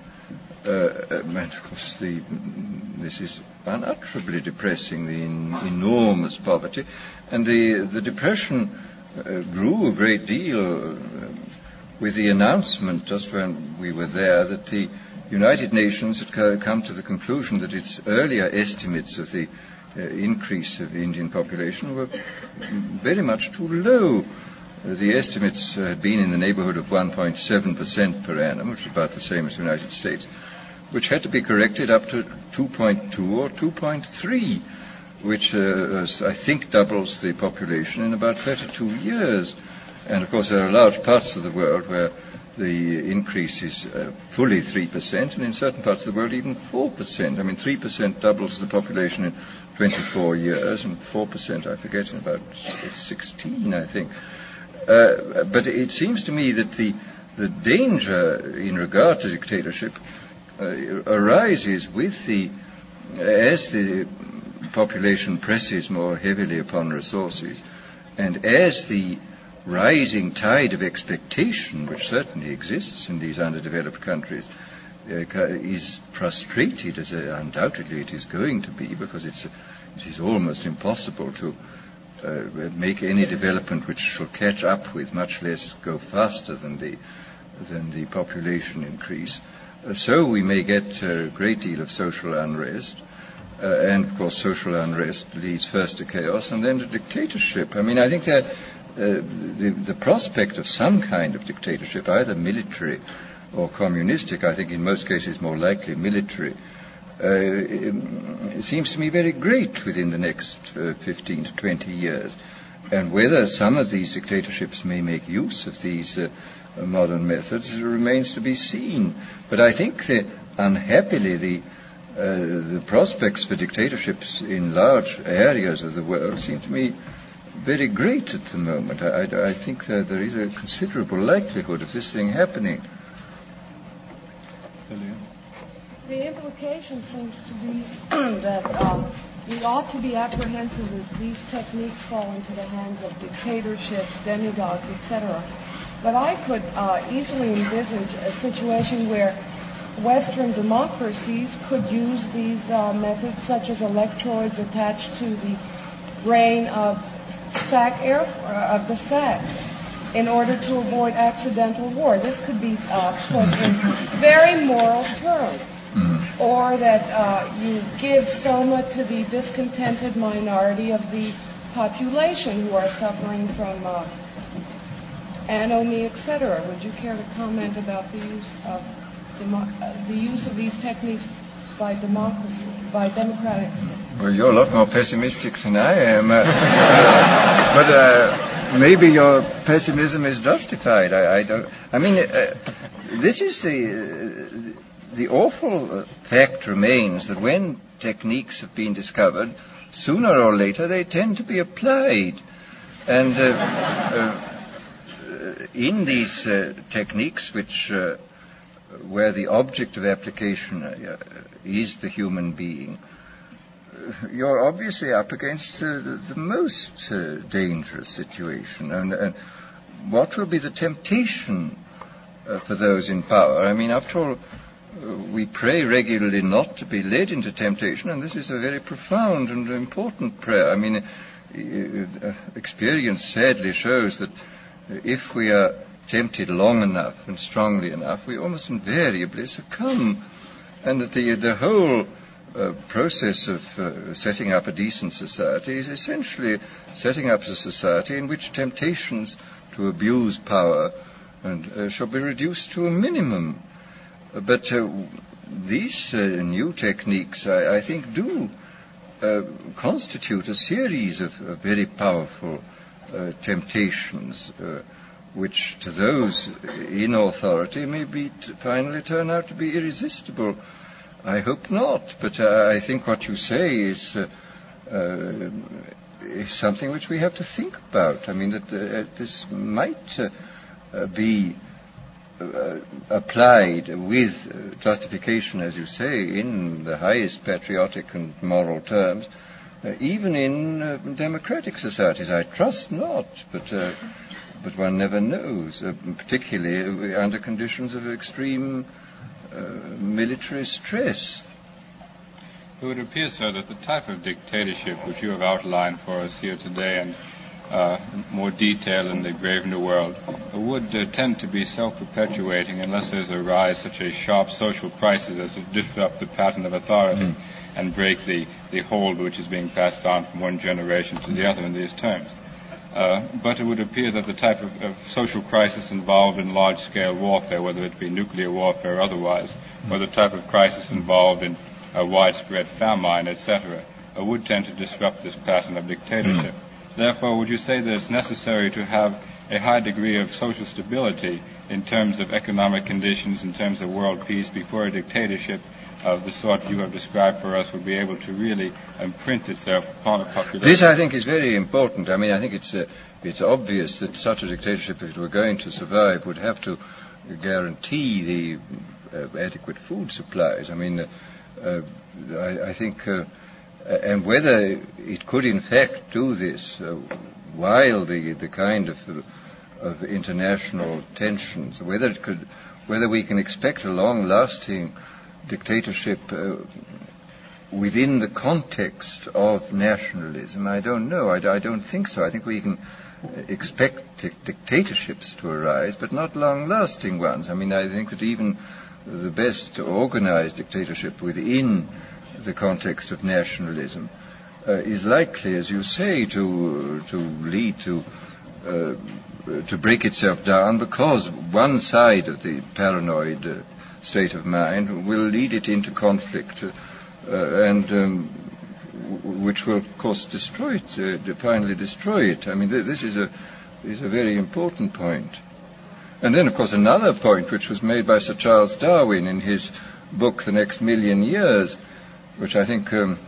uh, and of course the, this is unutterably depressing, the in, enormous poverty, and the the depression uh, grew a great deal uh, with the announcement, just when we were there, that the United Nations had co- come to the conclusion that its earlier estimates of the uh, increase of the Indian population were very much too low. Uh, the estimates uh, had been in the neighborhood of one point seven percent per annum, which is about the same as the United States, which had to be corrected up to two point two or two point three, which uh, I think doubles the population in about thirty-two years. And, of course, there are large parts of the world where the increase is uh, fully three percent, and in certain parts of the world even four percent. I mean, three percent doubles the population in twenty-four years, and four percent, I forget, in about sixteen, I think. Uh, but it seems to me that the, the danger in regard to dictatorship uh, arises with the, as the population presses more heavily upon resources, and as the rising tide of expectation, which certainly exists in these underdeveloped countries, uh, is frustrated, as uh, undoubtedly it is going to be, because it's, uh, it is almost impossible to uh, make any development which shall catch up with, much less go faster than the, than the population increase. Uh, so we may get a great deal of social unrest. Uh, and, of course, social unrest leads first to chaos and then to dictatorship. I mean, I think that uh, the, the prospect of some kind of dictatorship, either military or communistic, I think in most cases more likely military, uh, it, it seems to me very great within the next uh, fifteen to twenty years. And whether some of these dictatorships may make use of these uh, modern methods remains to be seen. But I think that, unhappily, the Uh, the prospects for dictatorships in large areas of the world seem to me very great at the moment. I, I, I think that there is a considerable likelihood of this thing happening. The implication seems to be that um, we ought to be apprehensive that these techniques fall into the hands of dictatorships, demagogues, et cetera. But I could uh, easily envisage a situation where Western democracies could use these uh, methods, such as electrodes attached to the brain of sac air uh, of the sac, in order to avoid accidental war. This could be uh, put in very moral terms, or that uh, you give soma to the discontented minority of the population who are suffering from uh, anomie, et cetera. Would you care to comment about the use of Demo- uh, the use of these techniques by democracy, by democratic states? Well, you're a lot more pessimistic than I am. Uh, but uh, maybe your pessimism is justified. I, I don't. I mean, uh, this is the uh, the awful fact remains that when techniques have been discovered, sooner or later they tend to be applied, and uh, uh, in these uh, techniques, which uh, where the object of application uh, is the human being, uh, you're obviously up against uh, the, the most uh, dangerous situation. And, and what will be the temptation uh, for those in power? I mean, after all, uh, we pray regularly not to be led into temptation, and this is a very profound and important prayer. I mean, uh, uh, experience sadly shows that if we are tempted long enough and strongly enough, we almost invariably succumb, and that the the whole uh, process of uh, setting up a decent society is essentially setting up a society in which temptations to abuse power and uh, shall be reduced to a minimum. But uh, these uh, new techniques, I, I think, do uh, constitute a series of, of very powerful uh, temptations, uh, which to those in authority may be t- finally turn out to be irresistible. I hope not, but uh, I think what you say is, uh, uh, is something which we have to think about. I mean, that uh, this might uh, uh, be uh, applied with uh, justification, as you say, in the highest patriotic and moral terms, uh, even in uh, democratic societies. I trust not, but... Uh, But one never knows, uh, particularly under conditions of extreme uh, military stress. It would appear, sir, that the type of dictatorship which you have outlined for us here today, and uh, more detail in the Brave New World, would uh, tend to be self-perpetuating unless there's a rise, such a sharp social crisis as to disrupt the pattern of authority mm. and break the, the hold which is being passed on from one generation to the other in these terms. Uh, but it would appear that the type of, of social crisis involved in large-scale warfare, whether it be nuclear warfare or otherwise, mm. or the type of crisis involved in a widespread famine, et cetera, uh, would tend to disrupt this pattern of dictatorship. Mm. Therefore, would you say that it's necessary to have a high degree of social stability in terms of economic conditions, in terms of world peace, before a dictatorship of the sort you have described for us would be able to really imprint itself upon a population? This, I think, is very important. I mean, I think it's uh, it's obvious that such a dictatorship, if it were going to survive, would have to guarantee the uh, adequate food supplies. I mean, uh, uh, I, I think... Uh, And whether it could in fact do this uh, while the the kind of of international tensions, whether it could, whether we can expect a long-lasting dictatorship uh, within the context of nationalism, I don't know. I, I don't think so. I think we can expect di- dictatorships to arise, but not long-lasting ones. I mean, I think that even the best organized dictatorship within the context of nationalism uh, is likely, as you say, to to lead to uh, to break itself down, because one side of the paranoid uh, state of mind will lead it into conflict, uh, and um, w- which will, of course, destroy it, uh, finally destroy it. I mean, th- this is a is a very important point. And then, of course, another point which was made by Sir Charles Darwin in his book *The Next Million Years*, which I think um,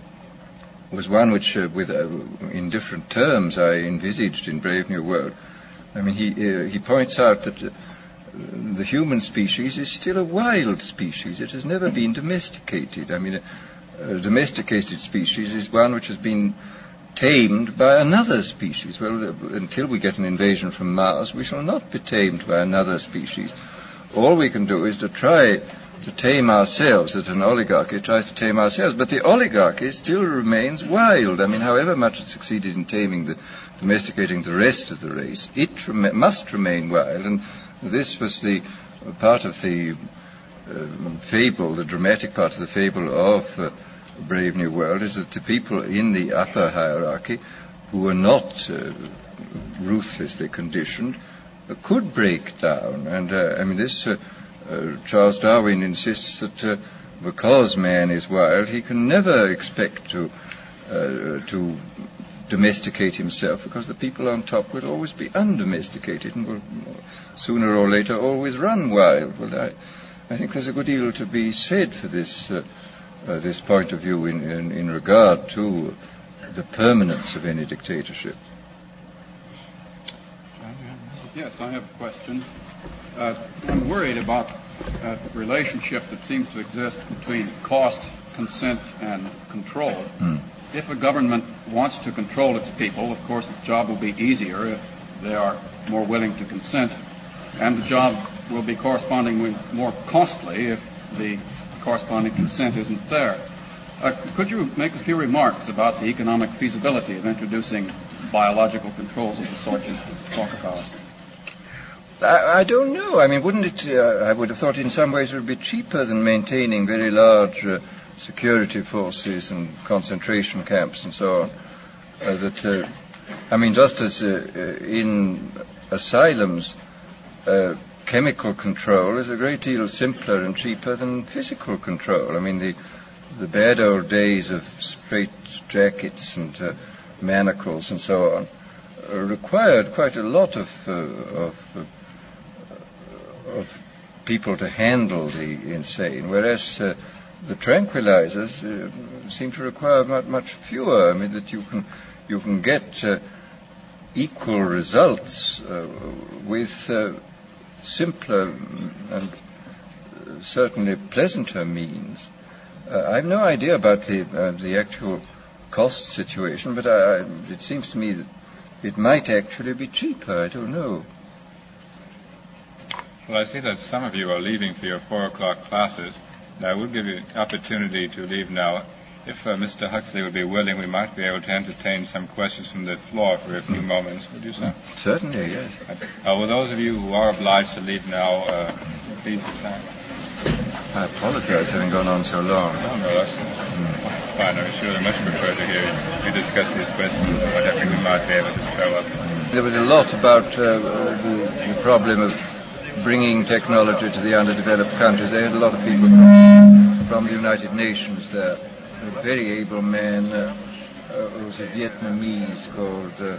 was one which, uh, with uh, in different terms, I envisaged in Brave New World. I mean, he uh, he points out that uh, the human species is still a wild species. It has never been domesticated. I mean, a, a domesticated species is one which has been tamed by another species. Well, uh, until we get an invasion from Mars, we shall not be tamed by another species. All we can do is to try to tame ourselves, that an oligarchy tries to tame ourselves. But the oligarchy still remains wild. I mean, however much it succeeded in taming the, domesticating the rest of the race, it rem- must remain wild. And this was the uh, part of the uh, fable, the dramatic part of the fable of uh, Brave New World, is that the people in the upper hierarchy, who were not uh, ruthlessly conditioned, uh, could break down. And, uh, I mean, this... Uh, Uh, Charles Darwin insists that uh, because man is wild, he can never expect to uh, to domesticate himself, because the people on top will always be undomesticated and will sooner or later always run wild. Well, I, I think there's a good deal to be said for this uh, uh, this point of view in, in, in regard to the permanence of any dictatorship. Yes, I have a question. Uh, I'm worried about a relationship that seems to exist between cost, consent, and control. Mm. If a government wants to control its people, of course its job will be easier if they are more willing to consent, and the job will be correspondingly more costly if the corresponding consent isn't there. Uh, could you make a few remarks about the economic feasibility of introducing biological controls of the sort you talk about? I, I don't know. I mean, wouldn't it, uh, I would have thought in some ways it would be cheaper than maintaining very large uh, security forces and concentration camps and so on. Uh, that, uh, I mean, just as uh, in asylums, uh, chemical control is a great deal simpler and cheaper than physical control. I mean, the the bad old days of straight jackets and uh, manacles and so on uh, required quite a lot of uh, of uh, of people to handle the insane, whereas uh, the tranquilizers uh, seem to require much, much fewer. I mean, that you can you can get uh, equal results uh, with uh, simpler and certainly pleasanter means. Uh, I have no idea about the uh, the actual cost situation, but I, I, it seems to me that it might actually be cheaper. I don't know. Well, I see that some of you are leaving for your four o'clock classes, and I will give you an opportunity to leave now. if uh, Mister Huxley would be willing, we might be able to entertain some questions from the floor for a few moments. Would you say? Certainly, yes. Uh, well, those of you who are obliged to leave now, uh, please retire. I apologize having gone on so long. No, no, that's mm. fine. I'm sure I much prefer to hear you discuss these questions, but I think we might be able to throw up. There was a lot about uh, the, the problem of bringing technology to the underdeveloped countries. They had a lot of people from, from the United Nations there. A very able man uh, uh, who was a Vietnamese called uh,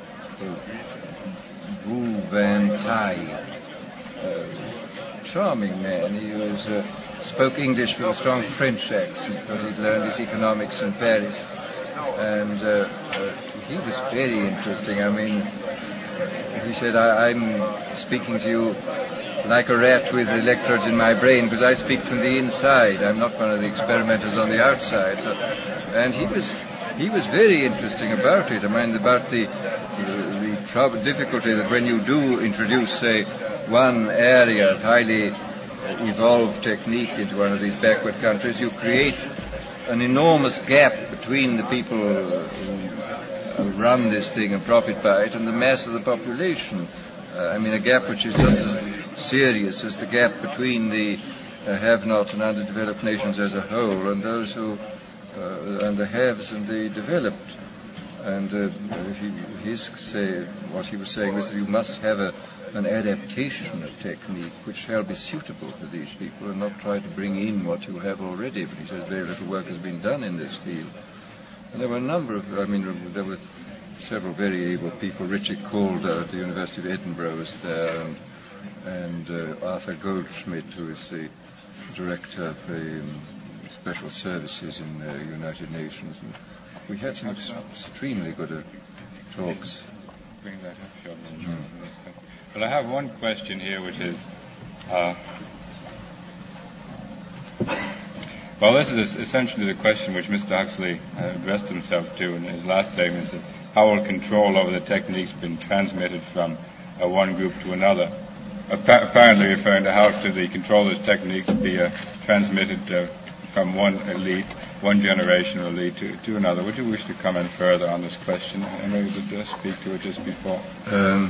Vu Van Thai. Uh, charming man. He was uh, spoke English with a strong French accent because he'd learned his economics in Paris. And uh, uh, he was very interesting. I mean, he said, I, I'm speaking to you like a rat with electrodes in my brain because I speak from the inside. I'm not one of the experimenters on the outside. So, and he was he was very interesting about it. I mean, about the the, the trouble, difficulty that when you do introduce, say, one area of highly evolved technique into one of these backward countries, you create an enormous gap between the people who run this thing and profit by it and the mass of the population. Uh, I mean, a gap which is just as serious as the gap between the uh, have-nots and underdeveloped nations as a whole and those who, uh, and the haves and the developed. And uh, he, his say, what he was saying was that you must have a, an adaptation of technique which shall be suitable for these people and not try to bring in what you have already. But he says very little work has been done in this field. And there were a number of, I mean, there were several very able people. Richard Calder at the University of Edinburgh was there, and, and uh, Arthur Goldschmidt, who is the director of the um, special services in the United Nations. And we had some ex- extremely good uh, talks. Bring that up, Sheldon. Mm. Well, I have one question here, which is, uh, well, this is essentially the question which Mister Huxley uh, addressed himself to in his last statement, is that how will control over the techniques been transmitted from uh, one group to another? Appa- apparently referring to how should the control of the techniques be uh, transmitted uh, from one elite, one generation of elite to, to another. Would you wish to comment further on this question? I know you did uh, speak to it just before. Um,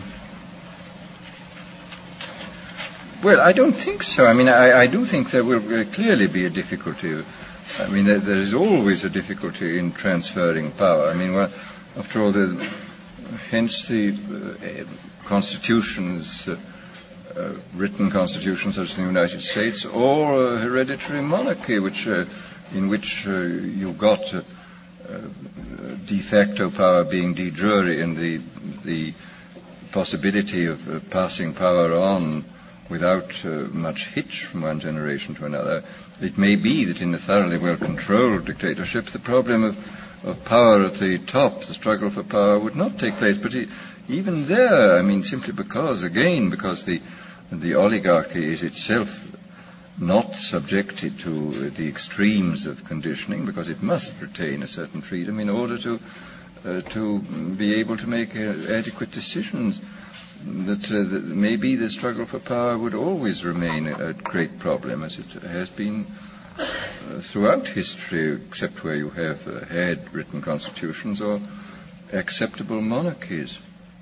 well, I don't think so. I mean, I, I do think there will uh, clearly be a difficulty. I mean, there, there is always a difficulty in transferring power. I mean, well, after all, the, hence the uh, constitutions, uh, uh, written constitutions such as in the United States, or a hereditary monarchy, which uh, in which uh, you got uh, uh, de facto power being de jure, and the the possibility of uh, passing power on without uh, much hitch from one generation to another. It may be that in a thoroughly well-controlled dictatorship, the problem of, of power at the top, the struggle for power, would not take place. But it, even there, I mean, simply because, again, because the the oligarchy is itself not subjected to the extremes of conditioning, because it must retain a certain freedom in order to uh, to be able to make uh, adequate decisions. That, uh, that maybe the struggle for power would always remain a, a great problem, as it has been uh, throughout history, except where you have uh, had written constitutions or acceptable monarchies.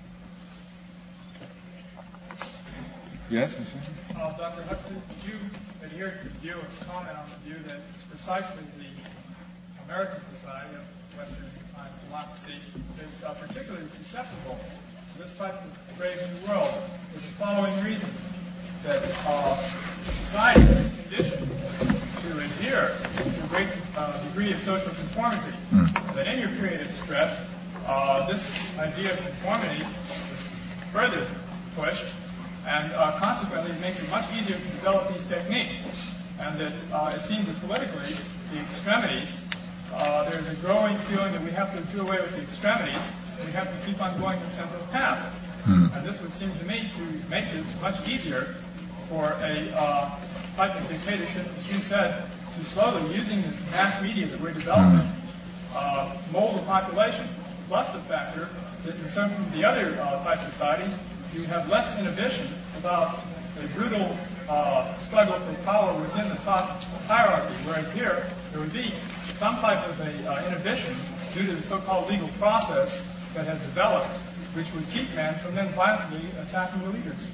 Yes? Uh, Doctor Huxley, did you adhere to the view or comment on the view that it's precisely the American society of Western uh, democracy is uh, particularly susceptible to this type of brave new world for the following reason, that uh, society is conditioned to adhere to a great uh, degree of social conformity, mm. that in your period of stress, uh, this idea of conformity is further pushed, and uh, consequently it makes it much easier to develop these techniques. And that uh, it seems that politically, the extremities, uh, there's a growing feeling that we have to do away with the extremities, and we have to keep on going the central path. Mm. And this would seem to me to make this much easier for a uh, type of dictatorship, as you said, to slowly, using the mass media that we're developing, uh, mold the population, plus the factor that in some of the other uh, type societies, you have less inhibition about the brutal uh, struggle for power within the top hierarchy, whereas here there would be some type of a uh, inhibition due to the so-called legal process that has developed, which would keep men from then violently attacking the leaders.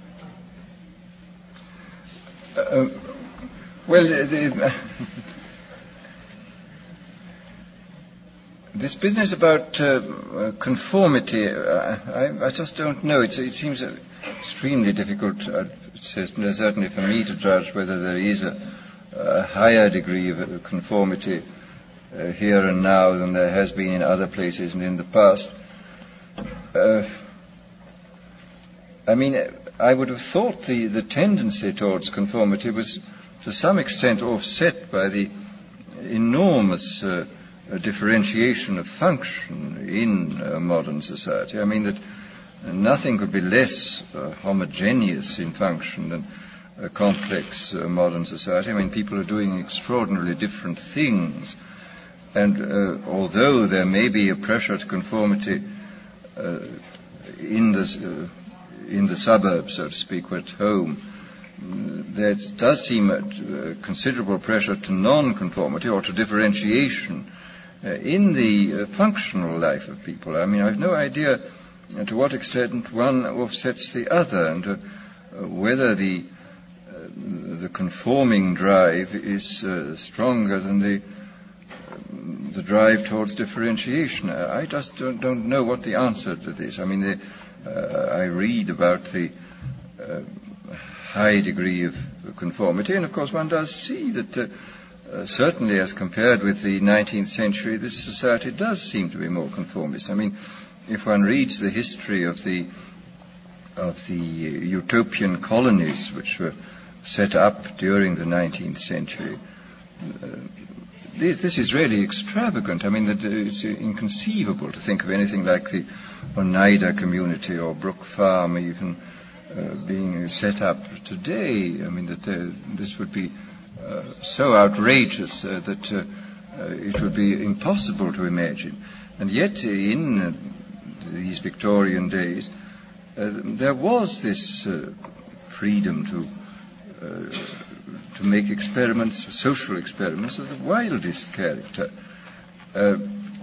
Uh, well, the, uh, this business about uh, conformity, uh, I, I just don't know. It's, it seems extremely difficult, uh, certainly for me, to judge whether there is a, a higher degree of conformity uh, here and now than there has been in other places and in the past. Uh, I mean, I would have thought the, the tendency towards conformity was to some extent offset by the enormous uh, differentiation of function in uh, modern society. I mean that nothing could be less uh, homogeneous in function than a complex uh, modern society. I mean, people are doing extraordinarily different things. And uh, although there may be a pressure to conformity uh, in the uh, in the suburbs, so to speak, or at home, there does seem a, a considerable pressure to non-conformity or to differentiation uh, in the uh, functional life of people. I mean, I have no idea uh, to what extent one offsets the other, and uh, whether the uh, the conforming drive is uh, stronger than the the drive towards differentiation. I just don't, don't know what the answer to this. I mean, the, uh, I read about the uh, high degree of conformity, and of course one does see that uh, uh, certainly as compared with the nineteenth century, this society does seem to be more conformist. I mean, if one reads the history of the of the utopian colonies which were set up during the nineteenth century, uh, This, this is really extravagant. I mean, that it's inconceivable to think of anything like the Oneida community or Brook Farm even uh, being set up today. I mean, that uh, this would be uh, so outrageous uh, that uh, uh, it would be impossible to imagine. And yet, in uh, these Victorian days, uh, there was this uh, freedom to uh, to make experiments, social experiments of the wildest character. Uh,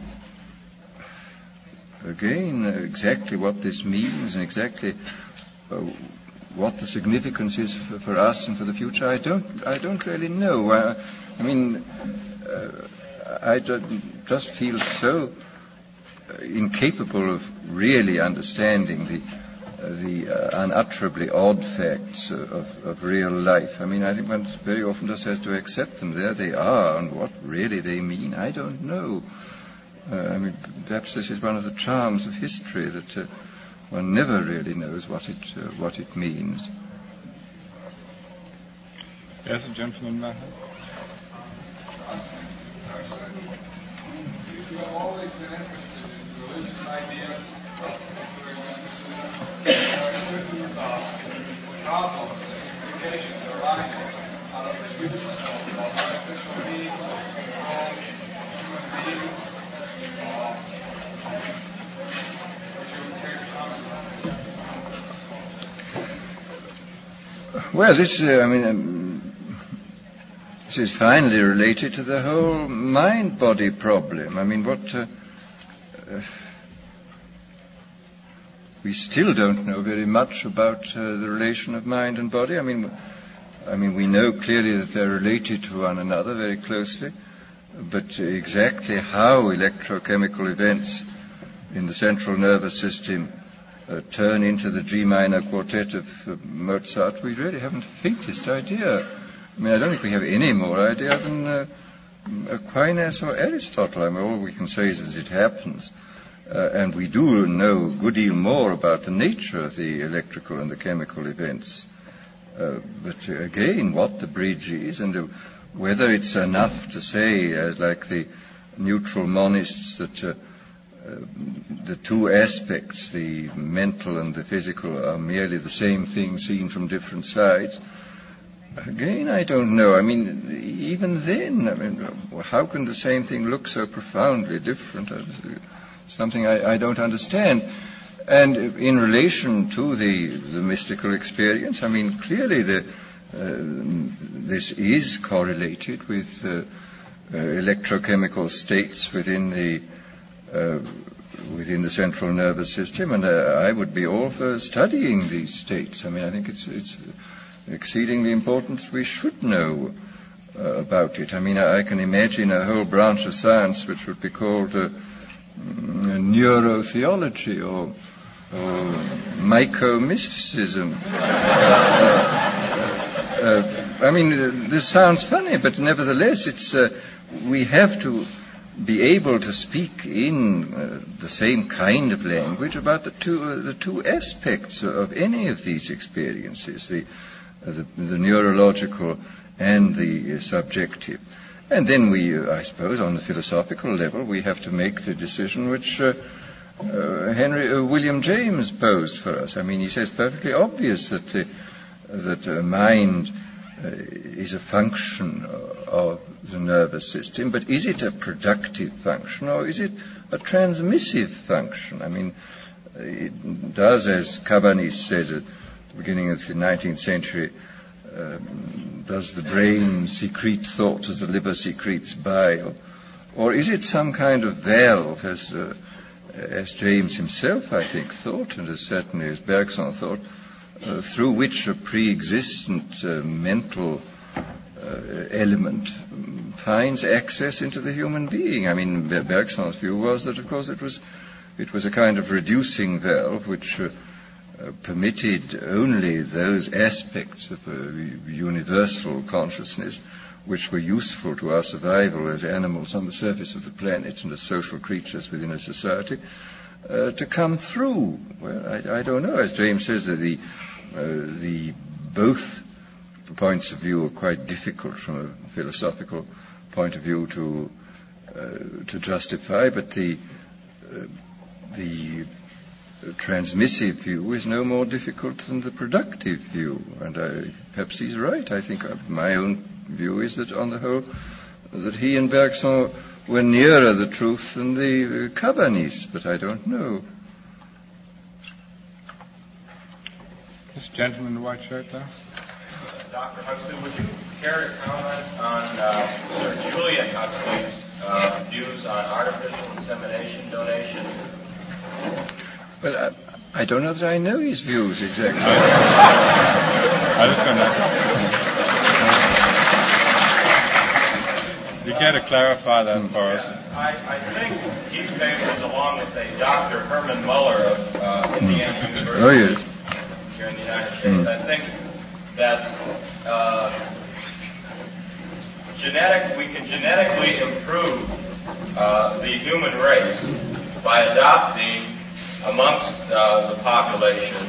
again, uh, exactly what this means and exactly uh, what the significance is for, for us and for the future, I don't, I don't really know. I, I mean, uh, I just feel so incapable of really understanding the Uh, the uh, unutterably odd facts uh, of, of real life. I mean, I think one very often just has to accept them. There they are, and what really they mean, I don't know. Uh, I mean, perhaps this is one of the charms of history, that uh, one never really knows what it uh, what it means. Yes, a gentleman back. You have always been interested in religious ideas, including mysticism. There are certain uh, problems and implications arising out of the use of artificial means, of human beings. Uh, would you care to comment on that? Well, this, uh, I mean, um, this is finally related to the whole mind-body problem. I mean, what... Uh, uh, We still don't know very much about uh, the relation of mind and body. I mean, I mean, we know clearly that they're related to one another very closely, but exactly how electrochemical events in the central nervous system uh, turn into the G minor quartet of uh, Mozart, we really haven't the faintest idea. I mean, I don't think we have any more idea than uh, Aquinas or Aristotle. I mean, all we can say is that it happens. Uh, and we do know a good deal more about the nature of the electrical and the chemical events. Uh, but uh, again, what the bridge is and uh, whether it's enough to say, uh, like the neutral monists, that uh, uh, the two aspects, the mental and the physical, are merely the same thing seen from different sides. Again, I don't know. I mean, even then, I mean, how can the same thing look so profoundly different? Uh, Something I, I don't understand. And in relation to the, the mystical experience, I mean, clearly the, uh, this is correlated with uh, uh, electrochemical states within the uh, within the central nervous system, and uh, I would be all for studying these states. I mean, I think it's it's exceedingly important that we should know uh, about it. I mean, I, I can imagine a whole branch of science which would be called uh, neurotheology or, or myco-mysticism. uh, I mean, uh, this sounds funny, but nevertheless, it's uh, we have to be able to speak in uh, the same kind of language about the two uh, the two aspects of any of these experiences, the uh, the, the neurological and the uh, subjective. And then we, uh, I suppose, on the philosophical level, we have to make the decision which uh, uh, Henry uh, William James posed for us. I mean, he says perfectly obvious that the, that uh, mind uh, is a function of the nervous system, but is it a productive function or is it a transmissive function? I mean, it does, as Cabanis said at the beginning of the nineteenth century, um, does the brain secrete thought as the liver secretes bile? Or is it some kind of valve, as, uh, as James himself, I think, thought, and as certainly as Bergson thought, uh, through which a pre-existent uh, mental Uh, element um, finds access into the human being. I mean, Bergson's view was that, of course, it was it was a kind of reducing valve which uh, uh, permitted only those aspects of uh, universal consciousness which were useful to our survival as animals on the surface of the planet and as social creatures within a society uh, to come through. Well, I, I don't know. As James says, that the uh, the both points of view are quite difficult from a philosophical point of view to uh, to justify, but the uh, the transmissive view is no more difficult than the productive view, and I, perhaps he's right. I think my own view is that, on the whole, that he and Bergson were nearer the truth than the uh, Cabanis, but I don't know. This gentleman in the white shirt there. Doctor Huxley, would you care to comment on uh, Sir Julian Huxley's uh, views on artificial insemination donation? Well, I, I don't know that I know his views exactly. I was going to... You care to clarify that for us? I, I think he favors, along with a Doctor Herman Muller of uh, Indiana University oh, yes. here in the United States, mm. I think that uh, genetic, we can genetically improve uh, the human race by adopting amongst uh, the population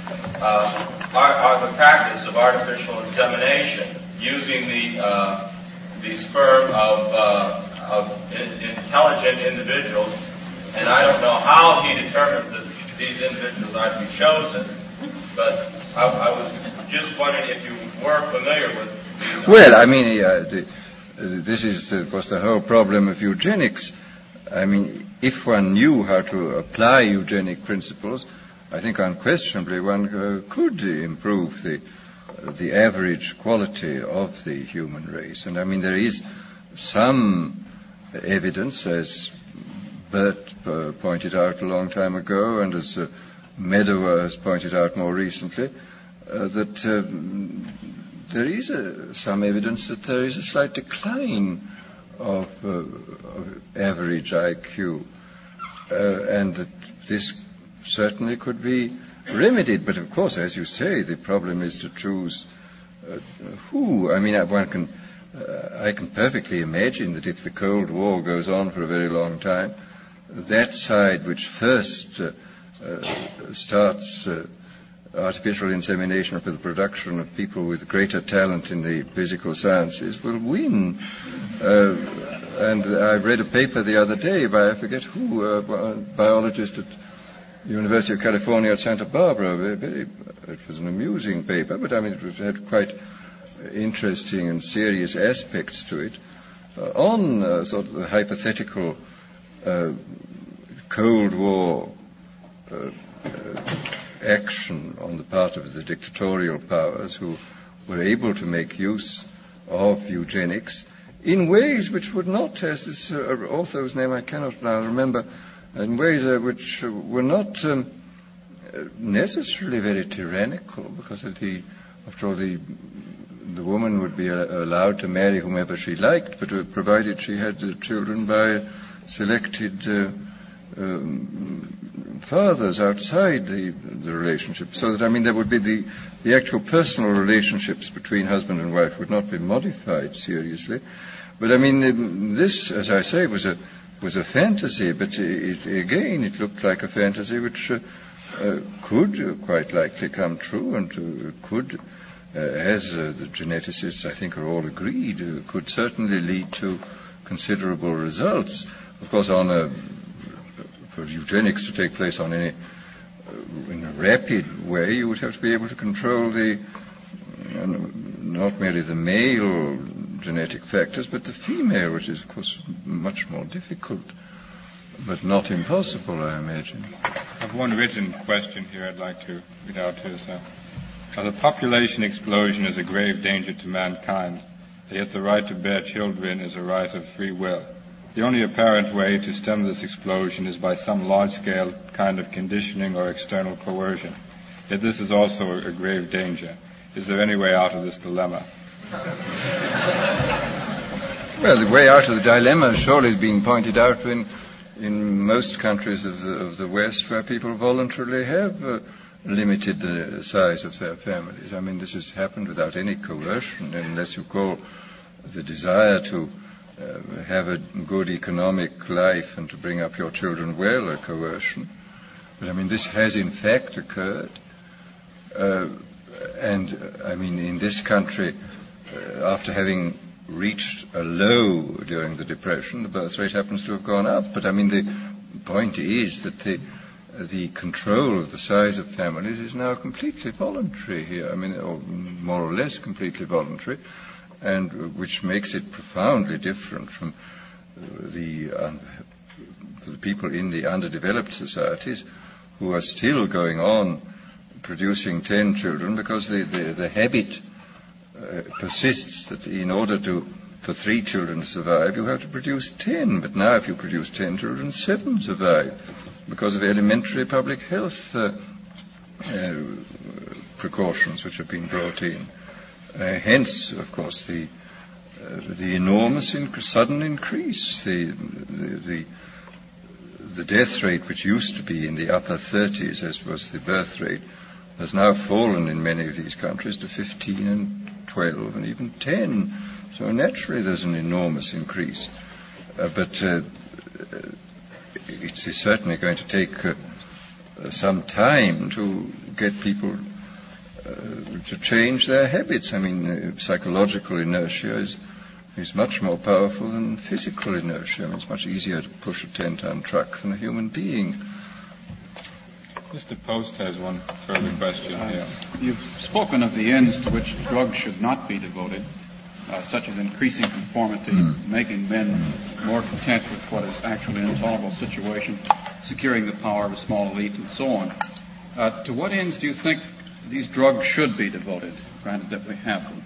uh, our, our, the practice of artificial insemination, using the uh, the sperm of, uh, of in, intelligent individuals. And I don't know how he determines that these individuals are to be chosen, but I, I was just wondering if you were familiar with these. Well, I mean, uh, the, uh, this is, of course, the whole problem of eugenics. I mean, if one knew how to apply eugenic principles, I think unquestionably one uh, could improve the uh, the average quality of the human race. And I mean, there is some evidence, as Bert uh, pointed out a long time ago, and as uh, Medower has pointed out more recently, uh, that um, there is a, some evidence that there is a slight decline of, uh, of average I Q, uh, and that this certainly could be remedied. But of course, as you say, the problem is to choose uh, who. I mean, one can, uh, I can perfectly imagine that if the Cold War goes on for a very long time, that side which first uh, uh, starts uh, artificial insemination for the production of people with greater talent in the physical sciences will win. Uh, and I read a paper the other day by, I forget who, uh, a biologist at University of California at Santa Barbara. Very, very, it was an amusing paper, but I mean, it was, had quite interesting and serious aspects to it, uh, on uh, sort of the hypothetical uh, Cold War uh, uh, action on the part of the dictatorial powers who were able to make use of eugenics in ways which would not, as this uh, author whose name I cannot now remember, in ways uh, which uh, were not um, necessarily very tyrannical, because of the, after all, the the woman would be uh, allowed to marry whomever she liked, but uh, provided she had uh, children by selected uh, um, fathers outside the the relationship. So that, I mean, there would be the the actual personal relationships between husband and wife would not be modified seriously. But I mean, um, this, as I say, was a was a fantasy. But it, again, it looked like a fantasy which uh, uh, could uh, quite likely come true, and uh, could. Uh, as uh, the geneticists, I think, are all agreed, uh, could certainly lead to considerable results. Of course, on a, for eugenics to take place on any, uh, in a rapid way, you would have to be able to control the, uh, not merely the male genetic factors, but the female, which is, of course, much more difficult, but not impossible, I imagine. I have one written question here I'd like to read out to us. Uh, Now, the population explosion is a grave danger to mankind, yet the right to bear children is a right of free will. The only apparent way to stem this explosion is by some large-scale kind of conditioning or external coercion. Yet this is also a grave danger. Is there any way out of this dilemma? Well, the way out of the dilemma surely is being pointed out in, in most countries of the, of the West, where people voluntarily have uh, limited the size of their families. I mean, this has happened without any coercion, unless you call the desire to uh, have a good economic life and to bring up your children well a coercion. But I mean, this has in fact occurred. Uh, and, uh, I mean, in this country, uh, after having reached a low during the Depression, the birth rate happens to have gone up. But I mean, the point is that the The control of the size of families is now completely voluntary here. I mean, or more or less completely voluntary, and which makes it profoundly different from the, uh, the people in the underdeveloped societies who are still going on producing ten children because the, the, the habit uh, persists that in order to for three children to survive, you have to produce ten. But now if you produce ten children, seven survive because of elementary public health uh, uh, precautions which have been brought in. Uh, hence, of course, the uh, the enormous inc- sudden increase, the, the the the death rate, which used to be in the upper thirties, as was the birth rate, has now fallen in many of these countries to fifteen and twelve and even ten. So naturally there's an enormous increase. Uh, but uh, it's certainly going to take uh, some time to get people uh, to change their habits. I mean, uh, psychological inertia is, is much more powerful than physical inertia. I mean, it's much easier to push a ten-ton truck than a human being. Mister Post has one further question uh, here. You've spoken of the ends to which drugs should not be devoted, uh, such as increasing conformity, mm. making men more content with what is actually an intolerable situation, securing the power of a small elite, and so on. Uh, to what ends do you think these drugs should be devoted, granted that we have them?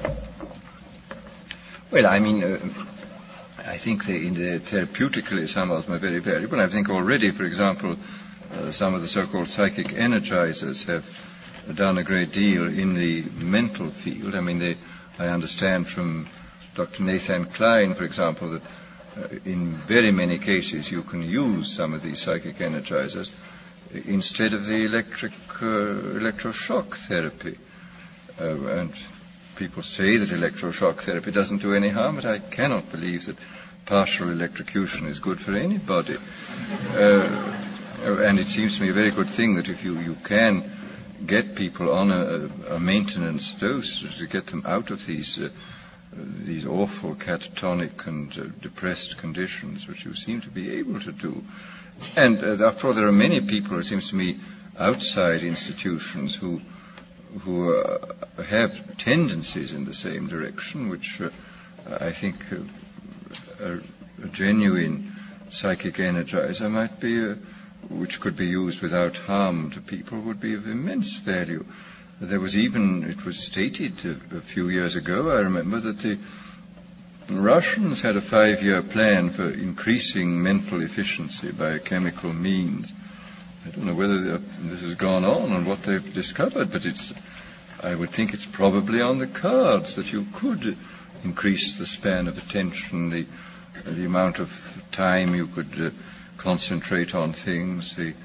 Well, I mean, uh, I think they, in the therapeutically some of them are very valuable. I think already, for example, uh, some of the so-called psychic energizers have done a great deal in the mental field. I mean, they, I understand from Doctor Nathan Klein, for example, that uh, in very many cases you can use some of these psychic energizers instead of the electric uh, electroshock therapy. Uh, and people say that electroshock therapy doesn't do any harm, but I cannot believe that partial electrocution is good for anybody. Uh, and it seems to me a very good thing that if you, you can get people on a, a maintenance dose to get them out of these uh, these awful catatonic and uh, depressed conditions, which you seem to be able to do. And uh, therefore there are many people, it seems to me, outside institutions who who uh, have tendencies in the same direction, which uh, I think uh, a, a genuine psychic energizer might be, uh, which could be used without harm to people, would be of immense value. There was even, it was stated a, a few years ago, I remember, that the Russians had a five-year plan for increasing mental efficiency by chemical means. I don't know whether this has gone on and what they've discovered, but it's, I would think it's probably on the cards that you could increase the span of attention, the, the amount of time you could uh, concentrate on things, the,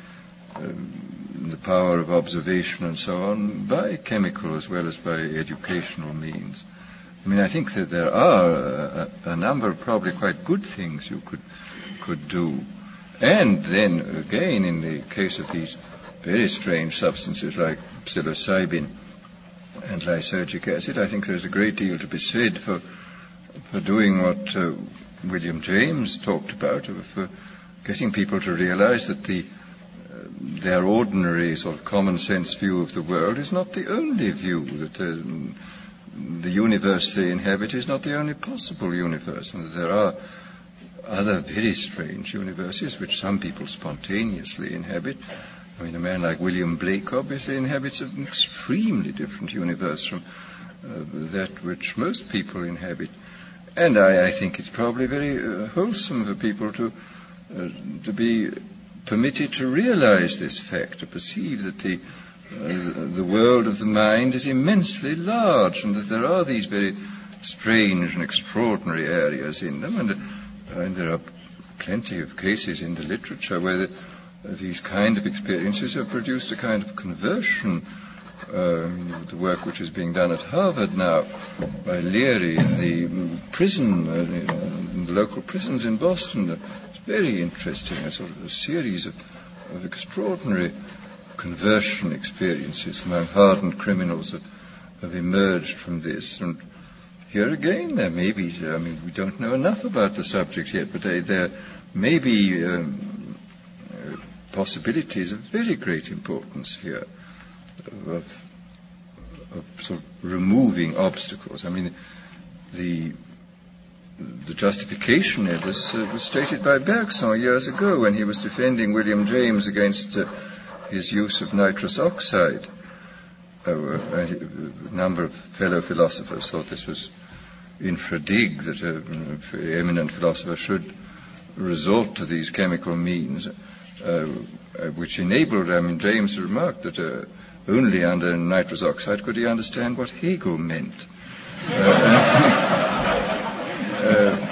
um, the power of observation and so on, by chemical as well as by educational means. I mean, I think that there are a, a number of probably quite good things you could could do. And then, again, in the case of these very strange substances like psilocybin and lysergic acid, I think there's a great deal to be said for for doing what uh, William James talked about, of uh, getting people to realize that the uh, their ordinary sort of common sense view of the world is not the only view, that uh, the universe they inhabit is not the only possible universe, and that there are other very strange universes which some people spontaneously inhabit. I mean, a man like William Blake obviously inhabits an extremely different universe from uh, that which most people inhabit. And I, I think it's probably very uh, wholesome for people to uh, to be permitted to realize this fact, to perceive that the uh, the world of the mind is immensely large, and that there are these very strange and extraordinary areas in them, and, uh, and there are plenty of cases in the literature where the, uh, these kind of experiences have produced a kind of conversion. Um, the work which is being done at Harvard now by Leary in the prison, uh, in the local prisons in Boston, uh, it's very interesting. A sort of a series of, of extraordinary conversion experiences among hardened criminals have, have emerged from this. And here again, there may be, I mean, we don't know enough about the subject yet, but uh, there may be um, uh, possibilities of very great importance here. Of, of sort of removing obstacles. I mean, the the justification here was, uh, was stated by Bergson years ago when he was defending William James against uh, his use of nitrous oxide. Uh, a, a number of fellow philosophers thought this was infra dig, that an eminent philosopher should resort to these chemical means, uh, which enabled, I mean, James remarked that uh, only under nitrous oxide could he understand what Hegel meant. Uh, uh,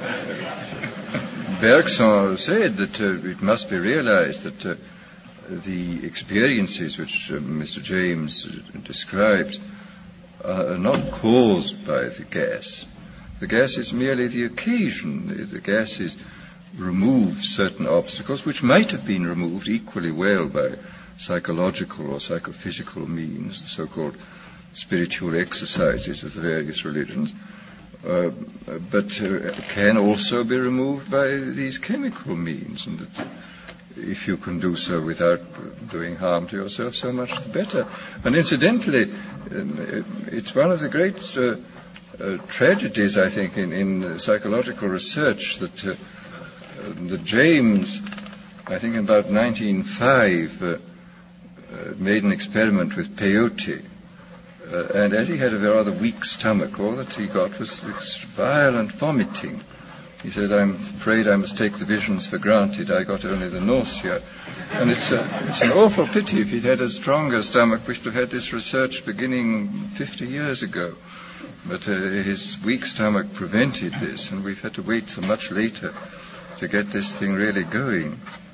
Bergson said that uh, it must be realized that uh, the experiences which uh, Mister James uh, described are not caused by the gas. The gas is merely the occasion. The, the gas is removes certain obstacles which might have been removed equally well by psychological or psychophysical means, the so-called spiritual exercises of the various religions, uh, but uh, can also be removed by these chemical means, and that if you can do so without doing harm to yourself, so much the better. And incidentally, um, it's one of the great uh, uh, tragedies, I think, in, in psychological research that, uh, that James, I think in about nineteen oh five, uh, Uh, made an experiment with peyote, uh, and as he had a rather weak stomach, all that he got was violent vomiting. He said, "I'm afraid I must take the visions for granted. I got only the nausea." And it's, a, it's an awful pity. If he'd had a stronger stomach, we should have had this research beginning fifty years ago. But uh, his weak stomach prevented this, and we've had to wait till much later to get this thing really going.